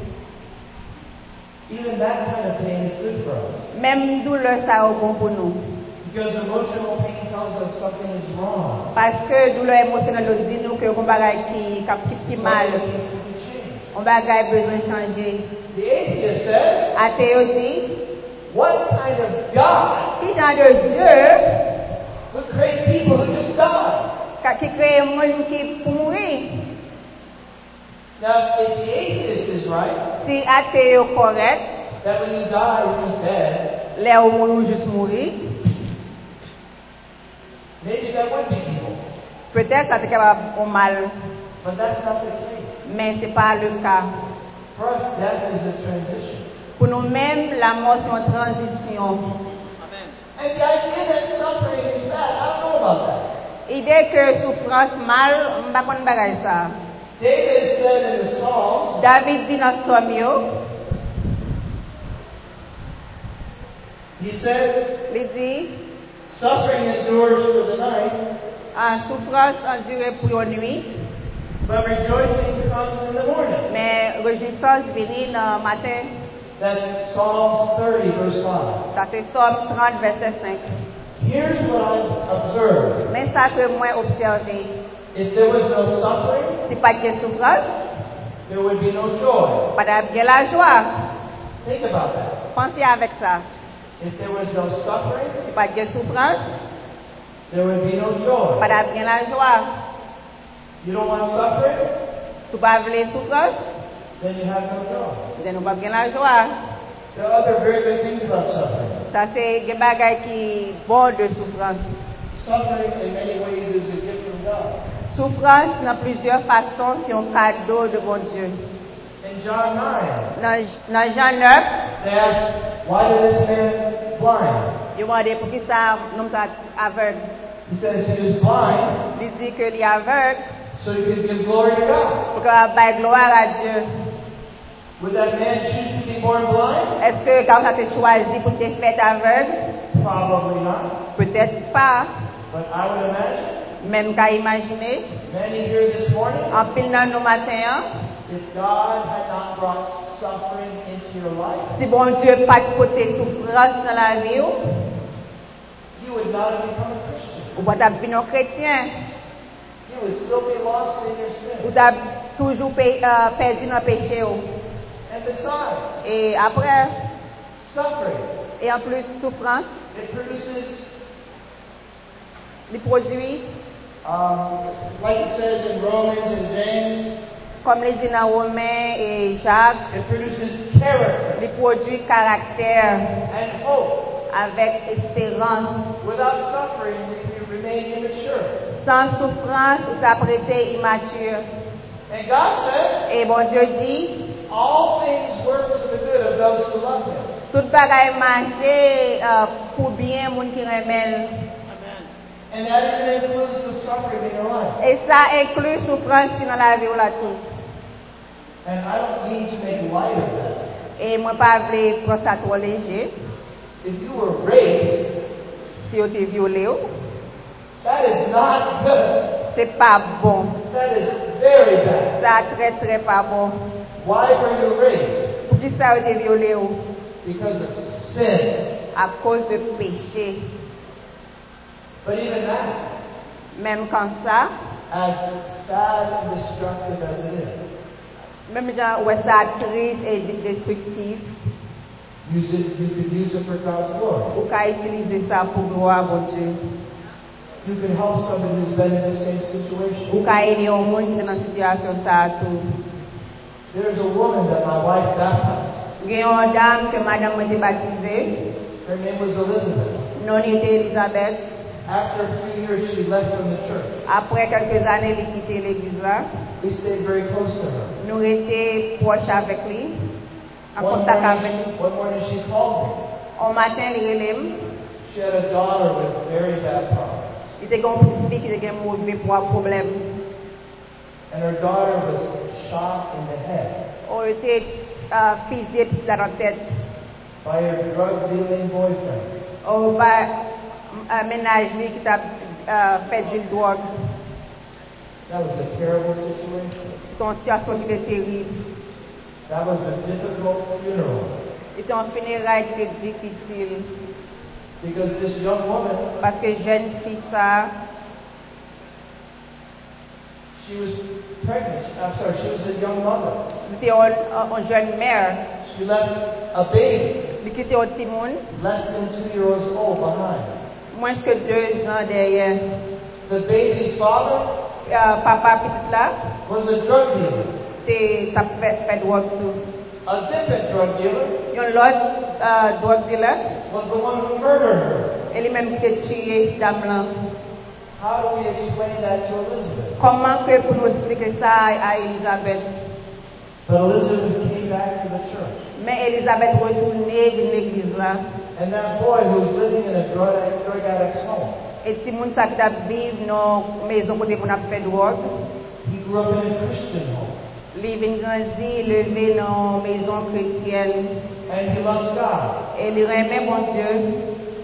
even that kind of pain is good for us. Même douleur, ça est bon pour nous. Because emotional pain tells us something is wrong. Parce que douleur émotionnelle nous dit nous que on va qui qui mal, Something needs to be changed. on va besoin de changer. The atheist says, Athée dit, what kind of God qui genre de Dieu would create people who just die? qui crée un monde qui pour mourir? Now, if the atheist is right, Si athée est correct, that when you die, you're just dead, les gens mourent juste mourir, maybe that would be evil. peut-être ça c'est capable au mal, But that's not the case. mais c'est pas le cas. For us, death is a transition. Pour nous-mêmes, la mort c'est une transition. And the idea that suffering is bad, I don't know about that. Idée que souffrance mal, on va pas connaître ça. David said in the Psalms, David dit dans Somme yo, he said, il dit, suffering endures for the night, en souffrance endurée pour une nuit, but rejoicing comes in the morning. mais réjouissance vient dans le matin. That's Psalms thirty, verse five. Ça c'est Somme trente, verset cinq. Here's what I've observed. Mais ça que moi observé, If there was no suffering, c'est pas que souffrance, there would be no joy. pas de la joie. Think about that. Pensez avec ça. If there was no suffering, C'est pas que souffrance, there would be no joy. pas de la joie. You don't want suffering? Si pas voulez souffrance, Then you have no joy. vous n'avez pas la joie. There are other very good things about suffering. Ça c'est des bagages qui bon de souffrance. Suffering, in many ways, is a gift from God. Souffrance, dans plusieurs façons, c'est un cadeau de bon Dieu. In John nine, Dans, dans Jean neuf, they asked, why did this man blind? il demande pour qui ça, non, ça aveugle. He says he was blind Il dit que il est aveugle so he could give glory to God. pour qu'il baille gloire à Dieu. Would that man choose to be born blind? Est-ce que quand ça te choisi pour te faire aveugle? Probably not. Peut-être pas. But I would imagine, Même qu'à imaginer, many here this morning, en pile dans nos matins, if God had not brought suffering into your life, si bon Dieu pas de côté souffrance dans la vie, you would not have become a Christian. ou pas devenir un chrétien, You would still be lost in your ou sin. t'as toujours pe- euh, perdu dans le péché. And besides, Et après, suffering, et en plus souffrance, it produces, les produits, um, like it says in Romans and James, comme les dit dans Romains et Jacques, it produces character les produits caractère and hope. avec espérance. Without suffering, we we remain immature. Sans souffrance, ou t'as prêté immature. And God says, Et bon Dieu dit, all things work to the good of those who love Him. tout bagaille marché euh, pour bien moun qui remèl. And that even includes the suffering in your life. Et ça inclut souffrance qui dans la vie ou la tout. And I don't mean to make light of that. Et moi pas vle prendre ça trop léger. If you were raped, Si on te violé, that is not good. c'est pas bon. That is very bad. Ça très très pas bon. Why were you raped? Pour qui ça on te violé? Because of sin. À cause de péché. But even that, Même comme ça, as sad and destructive as it is, même gens où ça triste et destructif, use it, you could use it for God's glory. ou qu'à utiliser ça pour gloire mon Dieu. You can help somebody who's been in the same situation. Ou qu'à aider au monde qui est dans une situation ça tout. There's a woman that my wife baptized. Il y a une dame que madame a été baptisée, Her name was Elizabeth. non était Elisabeth. After three years, she left from the church. Après quelques années, elle a quitté l'église là. We stayed very close to her. Nous étions proches avec lui, en One contact avec morning, lui. one morning she called me. Au matin, il relève. She had a daughter with very bad problems. Il était comme une petite fille qui était mauvais pour un problème. And her daughter was shot in the head On était euh, fusillé dans la tête. by her drug dealing boyfriend. On va un ménage qui t'a euh, fait du drogue. That was a terrible situation. C'est une situation qui était terrible. That was a difficult funeral C'était un funérail qui était difficile. because this young woman, Parce que jeune fille, ça, she was pregnant. I'm sorry, she was a young mother. c'était une, une jeune mère. She left a baby, Elle quittait un petit monde, less than two years old, behind. moins que deux ans derrière. The baby's father Euh, papa petit là, was a drug dealer, c'est ça fait, fait drogue tout. a different drug dealer. Il y a l'autre euh, drogue dealer, Was the one who murdered her. elle même qui a tué dame là. How do we explain that to Elizabeth? Comment que pour nous expliquer ça à Elisabeth? But Elizabeth came back to the church. Mais Elisabeth retournée dans l'église là. And that boy who was living in a drug, drug addict's home, Et si moun sa qui t'a vivre dans maison côté moun a fait drogue, he grew up in a Christian home. il vient grandir, levé dans maison chrétienne. And he loves God. Et il remet mon Dieu.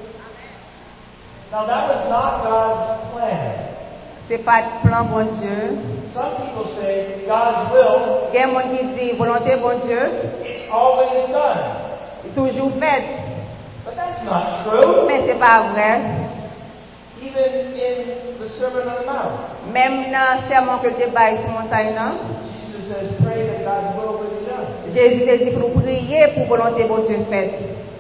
Now that was not God's plan. C'est pas de plan bon Dieu. Some people say God's will, Il y a monde qui dit volonté bon Dieu, it's always done. toujours fait. But that's not true. Mais c'est pas vrai. Even in the Sermon on the Mount, Même dans le sermon que tu bailles sur montagne, non? Jesus says, pray that God's will will be done. Jésus te dit pour nous prier pour volonté bon Dieu faite.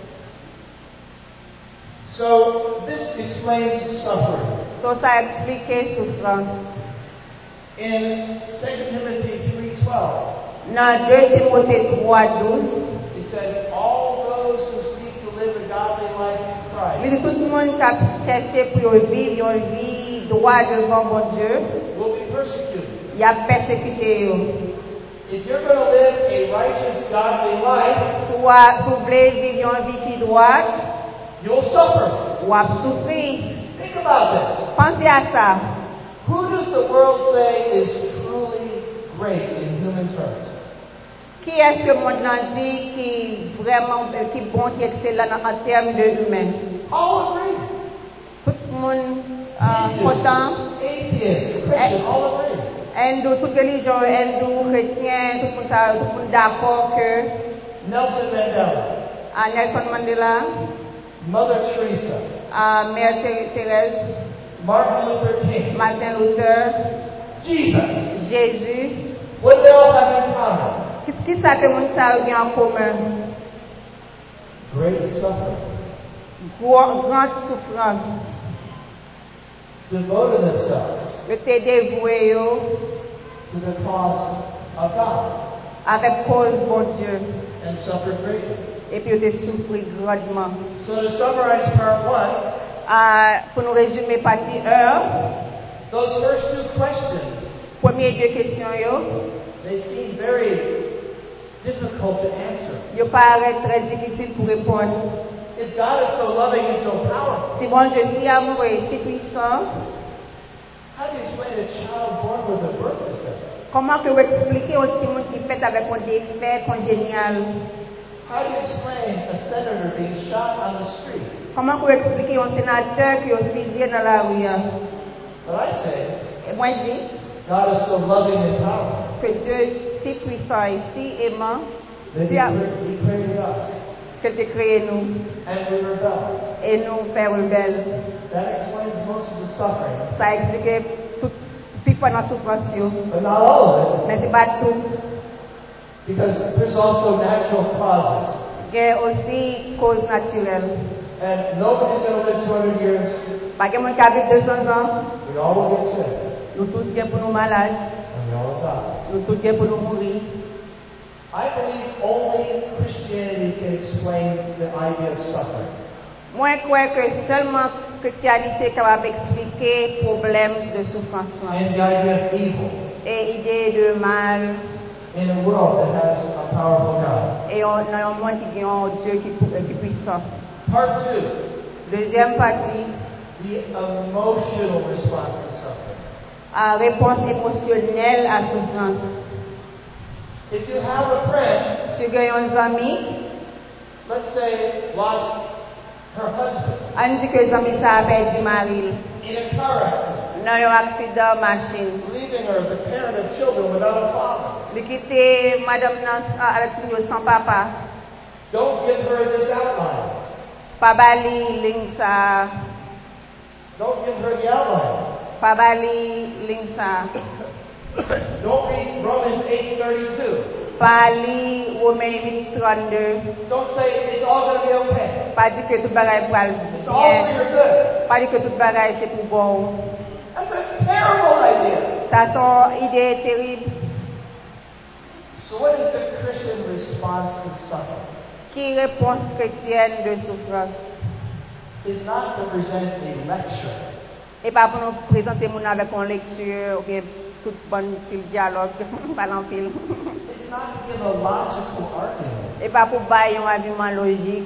So this explains suffering. So ça explique souffrance. In Second Timothy three twelve, Dans deux Timothée trois douze, it says, all those who seek to live a godly life in il Christ dit tout le monde qui a cherché pour vivre une vie droite devant bon Dieu, will be persecuted. il a persécuté. If you're going to live a righteous, godly life, Soit si vous voulez vivre une vie qui droite, you'll suffer. ou à souffrir. Think about this. Pensez à ça. Who does the world say is truly great in human terms? Qui est-ce que le monde a dit qui est vraiment euh, qui est bon, qui est excellent en termes de humain? All agree. Tout le monde euh, content. Atheists, Christians, all agree. Hindou, toute religion, hindou, chrétien, tout le monde, ça- tout le monde d'accord que Nelson Mandela, à Nelson Mandela, Mother Teresa, à Mère Thé- Thérèse, Martin Luther King, Martin Luther, Jesus, Jésus, what do they all have in common? qu'est-ce qui ça que le monde ça a en commun? Great suffering. Gro- Grande souffrance. Devoted themselves Le t'es dévoué yo, to the cause of God avec cause bon Dieu. and suffered greatly. Et puis tu souffres grandement. So to summarize part one, Ah, pour nous résumer partie un, those first two questions Première deux questions, yo, they seem very difficult to answer. yo paraît très difficile pour répondre. If God is so loving and so powerful, Si bon Dieu si amoureux et si puissant, how do you explain a child born with a birth defect? comment que vous expliquez au petit monde qui fait avec un défait congénial? How do you explain a senator being shot on the street? Comment vous expliquez un sénateur qui est fusillé dans la rue? But I say, Et moi je dis God is so loving and powerful que Dieu si puissant et si aimant, that si He, a- cre- he created us, que Dieu crée nous and we rebel. et nous fait rebelles. That explains most of the suffering, Ça explique tout, tout pendant la souffrance, yo. but not all of it, Mais c'est pas tout. because there's also natural causes. Il y a aussi cause naturelle. And nobody's going to live two hundred years. Pas que mon cas vit deux cents ans, We all will get sick, nous tous bien pour nous malades, and we all will die. nous tous bien pour nous mourir. I believe only Christianity can explain the idea of suffering. Moi, je crois que seulement chrétienté est capable d'expliquer problème de souffrance là. And the idea of evil Et idée de mal in a world that has a powerful God. et on, dans un monde qui a un Dieu qui, qui est puissant. Part two, Deuxième partie, the emotional response to suffering. à réponse émotionnelle à souffrance. If you have a friend, Si vous avez un ami, let's say, lost her husband on dit que l'ami ça a perdu mari in a car accident, dans un accident machine. leaving her the parent of children without a father, Il quitté madame nan avec nous sans papa. don't give her this outline. Pas bali ligne ça, Don't give her the outline. pas bali ligne ça. Don't read Romans eight thirty-two. Pas li Romains huit trente-deux. Don't say it's all going to be okay. Pas dire que tout bagaille pour le It's all for bien. your good. Pas dire que tout bagaille c'est pour bon. That's a terrible idea. Ça son idée terrible. So what is the Christian response to suffering? Qui réponse chrétienne de souffrance? It's not to present a lecture. Et pas pour nous présenter mon avec une lecture, ok, tout bon fil dialogue, pas en fil. It's not to give a logical argument. Et pas pour bailler un argument logique.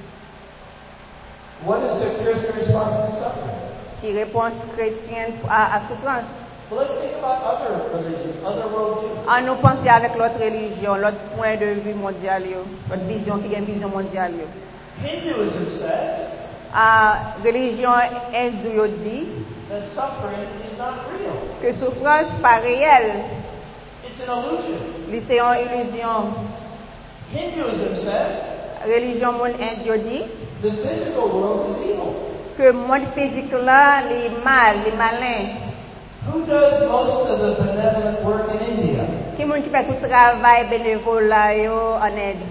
What is the Christian response to suffering? Qui réponse chrétienne à, à souffrance? Well, let's think about other religions, other worldviews. En nous penser avec l'autre religion, l'autre point de vue mondial, yo, l'autre vision qui a une vision mondiale. Yo. Hinduism says À religion hindoue yo dit that suffering is not real. que souffrance pas réelle, It's an illusion. c'est une illusion. Hinduism says Religion monde hindoue yo dit the physical world is evil. que monde physique là, les mal, les malins. Who does most of the benevolent work in India? Qui monde qui fait tout travail bénévole là yo en aide?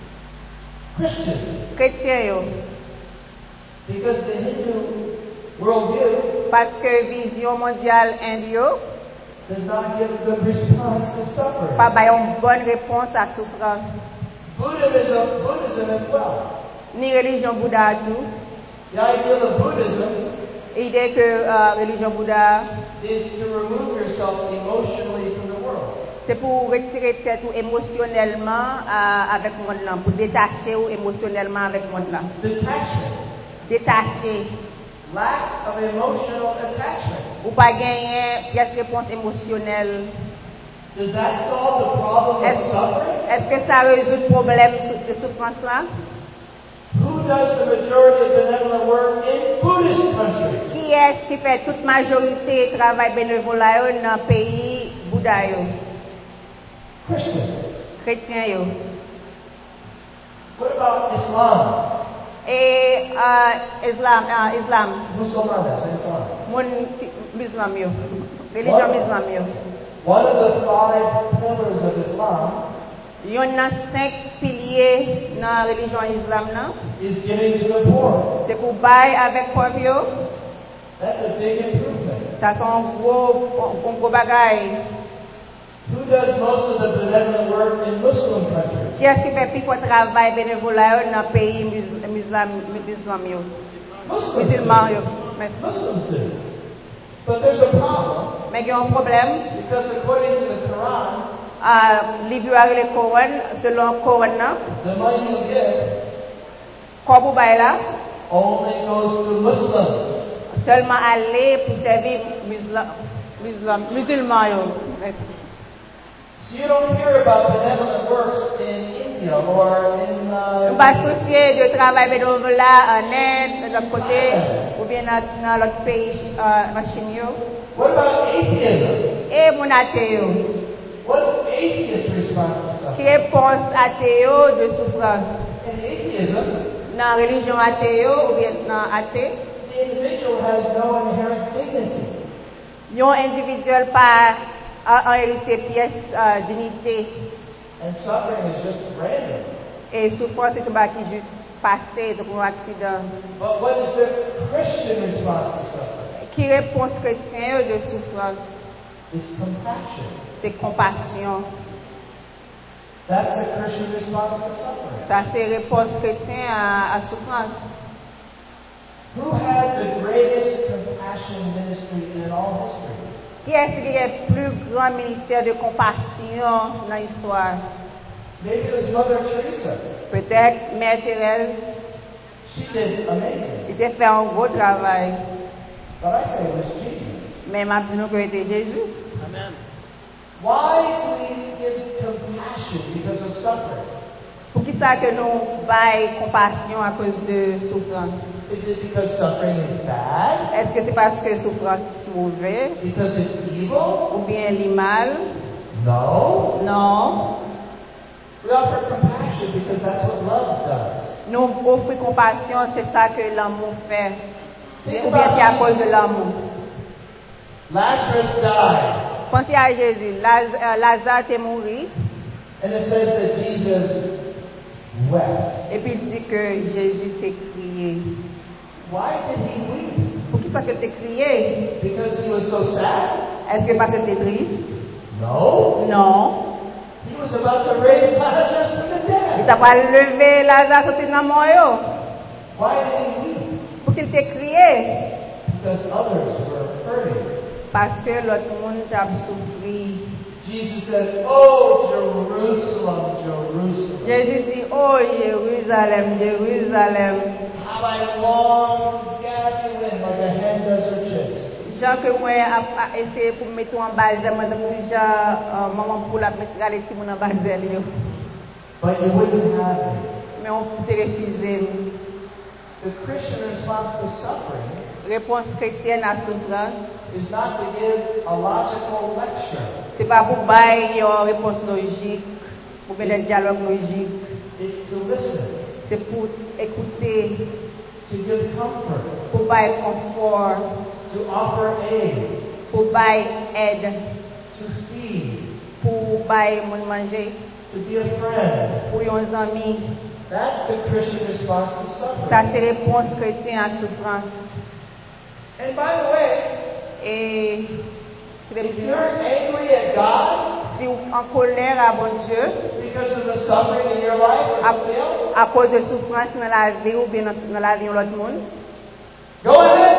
Christians. Chrétiens yo. Because the Hindu worldview Parce que vision mondiale hindoue yo does not give a good response to suffering. pas ba une bonne réponse à souffrance. Buddhism, Buddhism as well. Ni religion Bouddha tout. The idea of Buddhism Idée que euh, religion Bouddha is to remove yourself emotionally from the world. c'est pour retirer tête ou émotionnellement euh, avec le monde là, pour détacher ou émotionnellement avec le monde là. Detachment. Détacher. Lack of emotional attachment. Ou pas gagner pièce réponse émotionnelle. Does that solve the problem of Est-ce suffering? est-ce que ça résout le problème de souffrance là? Who does the majority of benevolent work in Buddhist countries? Qui est-ce qui fait toute majorité travail bénévole là yo dans le pays Bouddha yo? Christians. Chrétiens yo. What about Islam? Et euh, islam, euh, islam, Musulmanes, Islam. mon musulman yo. Religion musulman yo. One of the five pillars of Islam Yon nan cinq piliers dans la religion islam nan. is giving to the poor. C'est pour bailler avec pauvre yo. That's a big improvement. Ça son gros un gros bagay. Who does most of the benevolent work in Muslim countries? Qui est-ce qui fait plus de travail bénévole yo dans pays musulman musulman yo? Muslims. Musulman yo. Merci. Muslims do. But there's a problem. Mais il y a un problème. Because according to the Quran, Uh, livre le Coran, selon le Coran, the money you give comme vous voyez là, only goes to Muslims. seulement aller pour servir musulmans. Musulmans. musulmans yo. So you don't hear about benevolent works in India or in uh, Nous pas soucier de travail bénévolat en Inde, de l'autre côté, ou bien dans, dans l'autre pays, euh, dans Chine. What about atheism? Et mon athéo. What's atheist response to Qui suffering? réponse athéo de souffrance? In atheism, Dans la religion athéo ou bien dans athée, the individual has no inherent dignity. yon individuel pas en hérité pièce euh, dignité And suffering is just random. et souffrance c'est tout bas qui juste passé donc un accident. But what is the Christian response to suffering? Qui réponse chrétien de souffrance? It's compassion. C'est compassion. That's the Christian response to suffering. Ça c'est réponse chrétien à, à souffrance. Who had the greatest compassion ministry in all history? Qui est-ce qui a le plus grand ministère de compassion dans l'histoire? Maybe it was Mother Teresa. Peut-être Mère Thérèse. She did amazing. Il a fait un gros travail. But I say it was Jesus. Mais maintenant que c'était Jésus. Amen. Why do we give compassion because of suffering? Pour qui ça que nous baillons compassion à cause de souffrance? Is it because suffering is bad? Est-ce que c'est parce que souffrance est mauvais? Because it's evil? Ou bien elle est mal? No. Non. We offer compassion because that's what love does. Nous offrons compassion, c'est ça que l'amour fait. Think Ou bien c'est à about cause de l'amour. Lazarus died. Pensez à Jésus. Laz- euh, Lazare est mort. And it says that Jesus wept. Et puis il dit que Jésus s'est crié. Why did he weep? Pour qui ça que t'es crié? Because he was so sad? Est-ce que parce que t'es triste? No. Non. He was about to raise Lazarus from the Il dead. t'a pas levé Lazare sorti dans mon yo. Why did he weep? Pour qu'il t'ait crié. Because others were hurting. Parce que l'autre monde t'a souffert. Jesus said, "Oh, Jerusalem, Jerusalem, Jésus dit, oh Jérusalem, Jérusalem, how I long to gather you in like a hen does her chicks." Jean que moi a essayé pour mettre en base, moi depuis déjà maman pour la mettre à l'équipe en base yo. But you wouldn't have me. Mais on peut refuser. The Christian response to suffering Réponse chrétienne à souffrance, is not to give a logical lecture. c'est pas pour bailler une réponse logique, pour faire des dialogues logiques. It's to listen, C'est pour écouter, to give comfort, pour bailler confort, to offer aid, pour bailler aide, to feed, pour bailler mon manger, to be a friend. pour les amis. That's the Christian response to Ça suffering. c'est réponse chrétienne à souffrance. And by the way, Et if you're angry at God si vous en colère à bon Dieu, because of the suffering in your life or à, somebody else, à cause de souffrance dans la vie ou bien dans, dans la vie de l'autre monde, go ahead.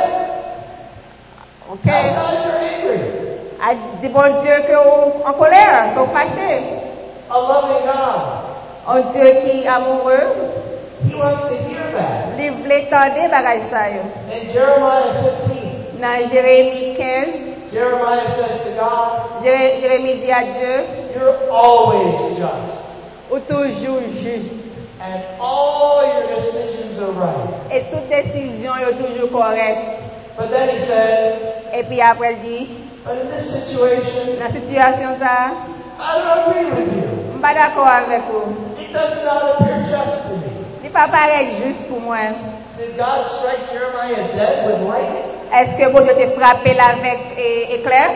ok? Tell God you're angry. À dire bon Dieu que vous en colère, que vous fâchez. A loving God. Un Dieu qui est amoureux, He wants to hear that. il voulait tendre bagage ça yo. In Jeremiah fifteen, Dans Jérémie quinze, Jeremiah says to God, Jéré- Jérémie dit à Dieu, "You're always just, ou toujours juste. and all your decisions are right." Et toute décision est toujours correcte. But then he says, Et puis après il dit, "But in this situation, dans cette situation ça, I don't agree with you. je ne suis pas d'accord avec vous. It does not appear just to me." Ce n'est pas pareil juste pour moi. Did God strike Jeremiah dead with lightning? Est-ce que bon Dieu t'a frappé là avec é- éclair?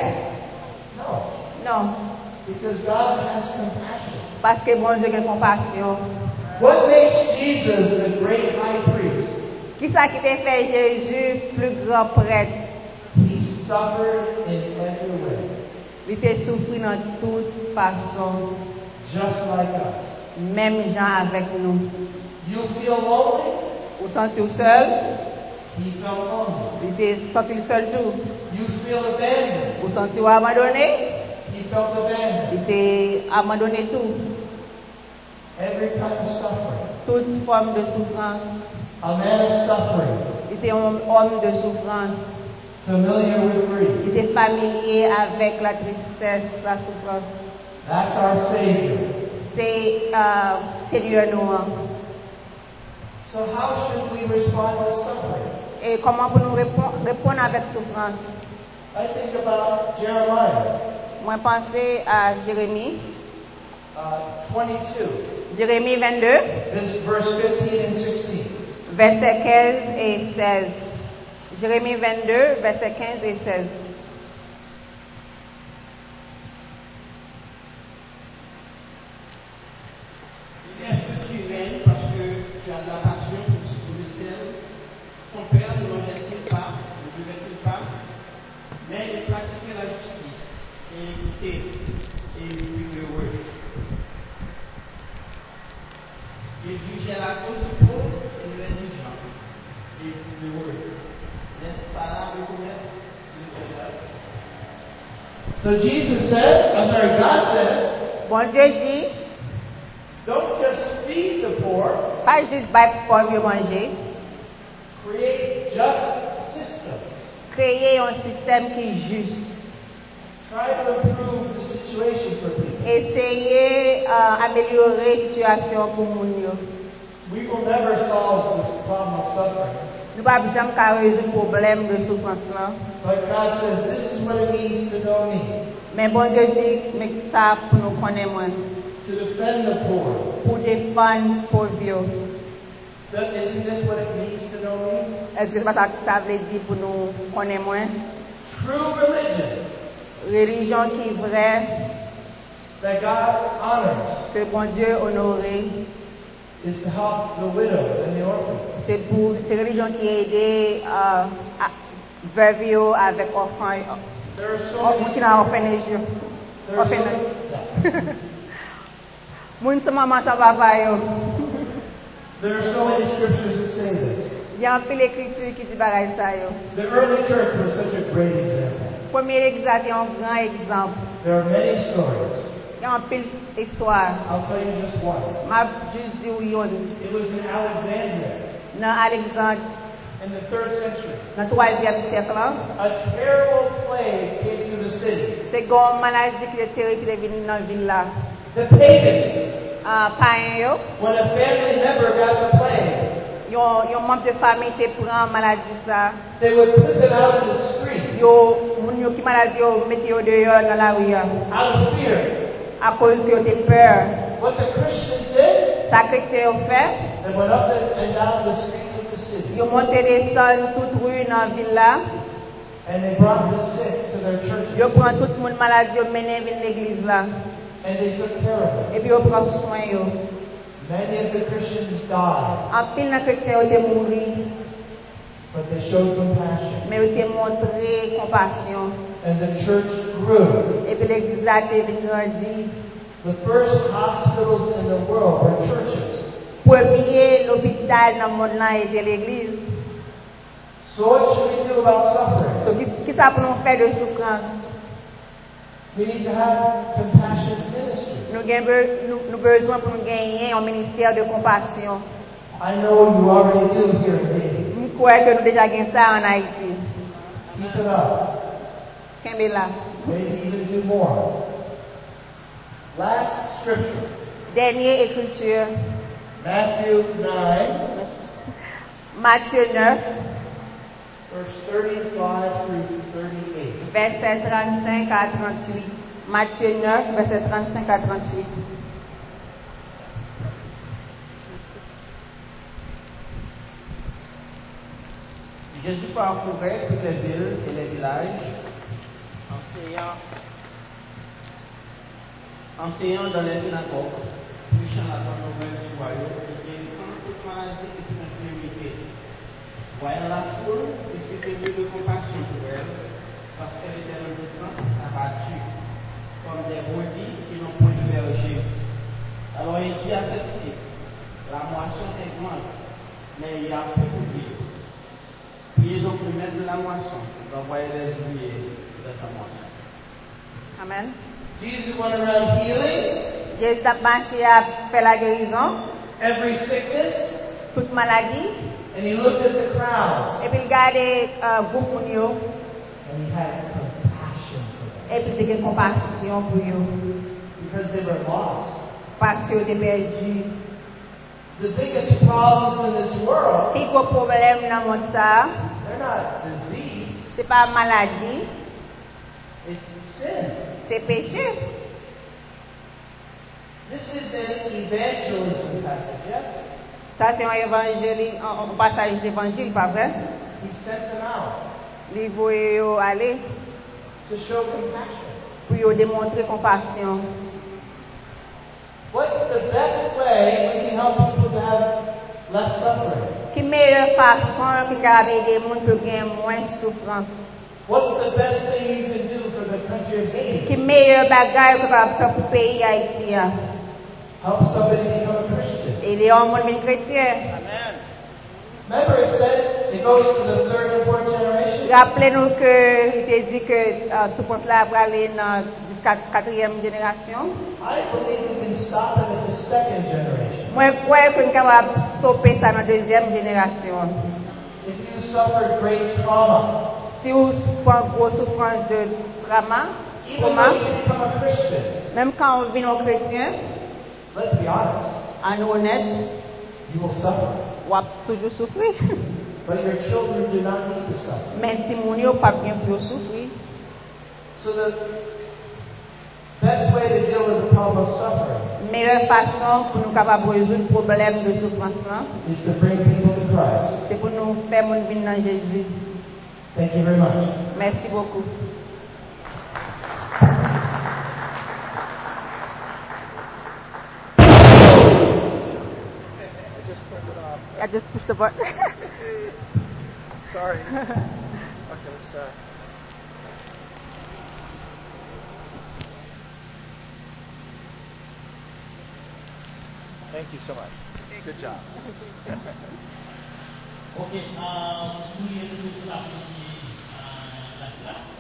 No, Non. because God has compassion. Parce que bon Dieu a compassion. What makes Jesus the great high priest? Qui ça qui t'a fait Jésus plus grand prêtre? He suffered in every way, Il t'a souffert dans toute façon. just like us. Même gens avec nous. You feel lonely? Vous sentez seul? He felt lonely. Il était senti seul tout. You feel abandoned. Vous sentez abandonné? He felt abandoned. Il était abandonné tout. Every kind of suffering. Toute forme de souffrance. A man of suffering. Il était un homme de souffrance. Familiar with grief. Il était familier avec la tristesse, la souffrance. That's our Savior. C'est euh, Seigneur nous. So how should we respond to suffering? Et comment pour nous répondre, répondre avec souffrance? I think about Jeremiah Moi, pensez à Jérémie. uh, twenty-two. Jérémie vingt-deux, This verse fifteen and sixteen. versets quinze et seize. Jérémie vingt-deux, versets quinze et seize. Il est que tu règnes parce que tu as de la passion pour le ciel. Ton père ne mangeait-il pas, ne buvait-il pas, mais il pratiquait la justice et l'équité et il fut heureux. Il jugeait la cause du pauvre et de l'indigent et il fut heureux. N'est-ce pas là reconnaître le Seigneur? So Jesus says, I'm sorry, God says, Bon Dieu dit, don't just feed the poor, pas juste battre pour mieux manger, create just systems. créer un système qui est juste. Try to improve the situation for people. Essayer d'améliorer la situation pour les gens. We will never solve this problem of suffering. Nous ne pouvons jamais résoudre le problème de souffrance là. But God says, this is what it means to know me. Mais bon Dieu dit, mais ça pour nous connaître moins. To defend the poor. Pour défendre les pauvres. That, isn't this what it means to know me? Est-ce que c'est pas ça que ça veut dire pour nous connaître moins? True religion Religion qui est vraie, that God honors que bon Dieu honore, is to help the widows and the orphans. c'est pour c'est religion qui aide euh, veuves avec enfants, There are so oh, many, qui n'a orphanage, there are so orphanage. many, Moun sa maman sa papa yo. there are so many scriptures that say this. Il y a un peu l'écriture qui dit pareil ça yo. The early church was such a great example. Premier exemple, c'est un grand exemple. There are many stories. Il y a un peu d'histoire. I'll tell you just one. M'a juste dit oui yon. It was in Alexandria Dans Alexandre, in the third century. dans le troisième siècle là, A terrible plague came through the city. c'est une maladie qui est terrible qui est venue dans la ville là. The pagans, Uh, païens yo, when a family member got the plague, yon yon membre de famille te prend maladie ça. they would put them out in the street Yo moun yo qui maladie yo mette yo dehors dans la rue out of fear. à cause que yo te peur. What the Christians did, Ça que c'est yo fait, they went up and and down the streets of the city, yo monte descend toute rue dans la ville là. and they brought the sick to their churches, Yo prend tout le monde maladie yo mène vers l'église là. and they took care of them. Et puis yo prend soin yo. Many of the Christians died, En pile dans chrétien yo te mouri, but they showed compassion, mais yo te montré compassion. and the church grew. Et puis l'église là te venu grandir. The first hospitals in the world were churches. Premier l'hôpital dans le monde là était l'église. So what should we do about suffering? So, qui ça pour nous faire de souffrance? We need to have compassion ministry. Nous avons besoin pour nous gagner un ministère de compassion. I know you already do here in Haiti. Nous croyons que nous déjà gagnons ça en Haïti. Keep it up. Qu'est-ce là? Maybe even do more. Last scripture, Dernière écriture, Matthew nine, Matthieu neuf, verse thirty-five through thirty-eight. verset trente-cinq à trente-huit. Matthieu neuf, verset trente-cinq à trente-huit. Jésus parcourait toutes les villes et les villages, enseignant, enseignant dans les synagogues, prêchant la bonne nouvelle du royaume et guérissant toute maladie et toute infirmité. Voyant la foule, il fut ému de compassion pour elle, parce qu'elle était languissante, abattue, comme des brebis qui n'ont point de berger. Alors il dit à celle-ci, la moisson est grande, mais il y a peu d'ouvriers. maître de la moisson, il va envoyer les ouvriers de sa moisson. Amen. Jesus went around healing Jésus a marché à faire la guérison, every sickness, toute maladie, and he looked at the crowds, et puis il regardait euh, groupe moun yo, and he had compassion for them et puis il avait compassion pour eux, because they were lost. parce qu'ils étaient perdus. The biggest problems in this world, Si gros problème dans le monde ça, they're not disease, c'est pas maladie, it's sin. c'est péché. This is an evangelism passage, yes? Ça c'est un évangile, un, un passage d'évangile, pas vrai? He sent them out Il veut aller to show compassion. pour démontrer compassion. What's the best way we can help people to have less suffering? Qui meilleure façon que capable aider les gens pour gagner moins de souffrance? What's the best thing you can do for the country of Haiti? Qui meilleure bagaille que capable faire pour le pays Haïti? Help somebody become a Christian. Et les hommes sont chrétiens. Amen. Remember it said it goes to the third and fourth generation? Rappelez-nous que il dit que euh, ce point-là va aller jusqu'à la quatrième génération. I believe we can stop it at the second generation. Moi, je crois qu'on est capable de stopper ça dans la deuxième génération. If you suffered great trauma, Si vous prenez une grosse souffrance de trauma, even trauma, though you become a Christian, même quand on vient au chrétien, let's be honest, en honnête, you will suffer. on va toujours souffrir. But your children do not need to suffer. Mais si mon yo pas bien pour souffrir, So the best way to deal with the problem of suffering meilleure façon pour nous capables de résoudre le problème de souffrance là, is to bring people to Christ. c'est pour nous faire mon venir dans Jésus. Thank you very much. Merci beaucoup. I just turned it off. I just pushed the button. Sorry. Okay, let's uh Thank you so much. Good job. Ok, euh, vous voulez tout apprécier euh, là-dedans.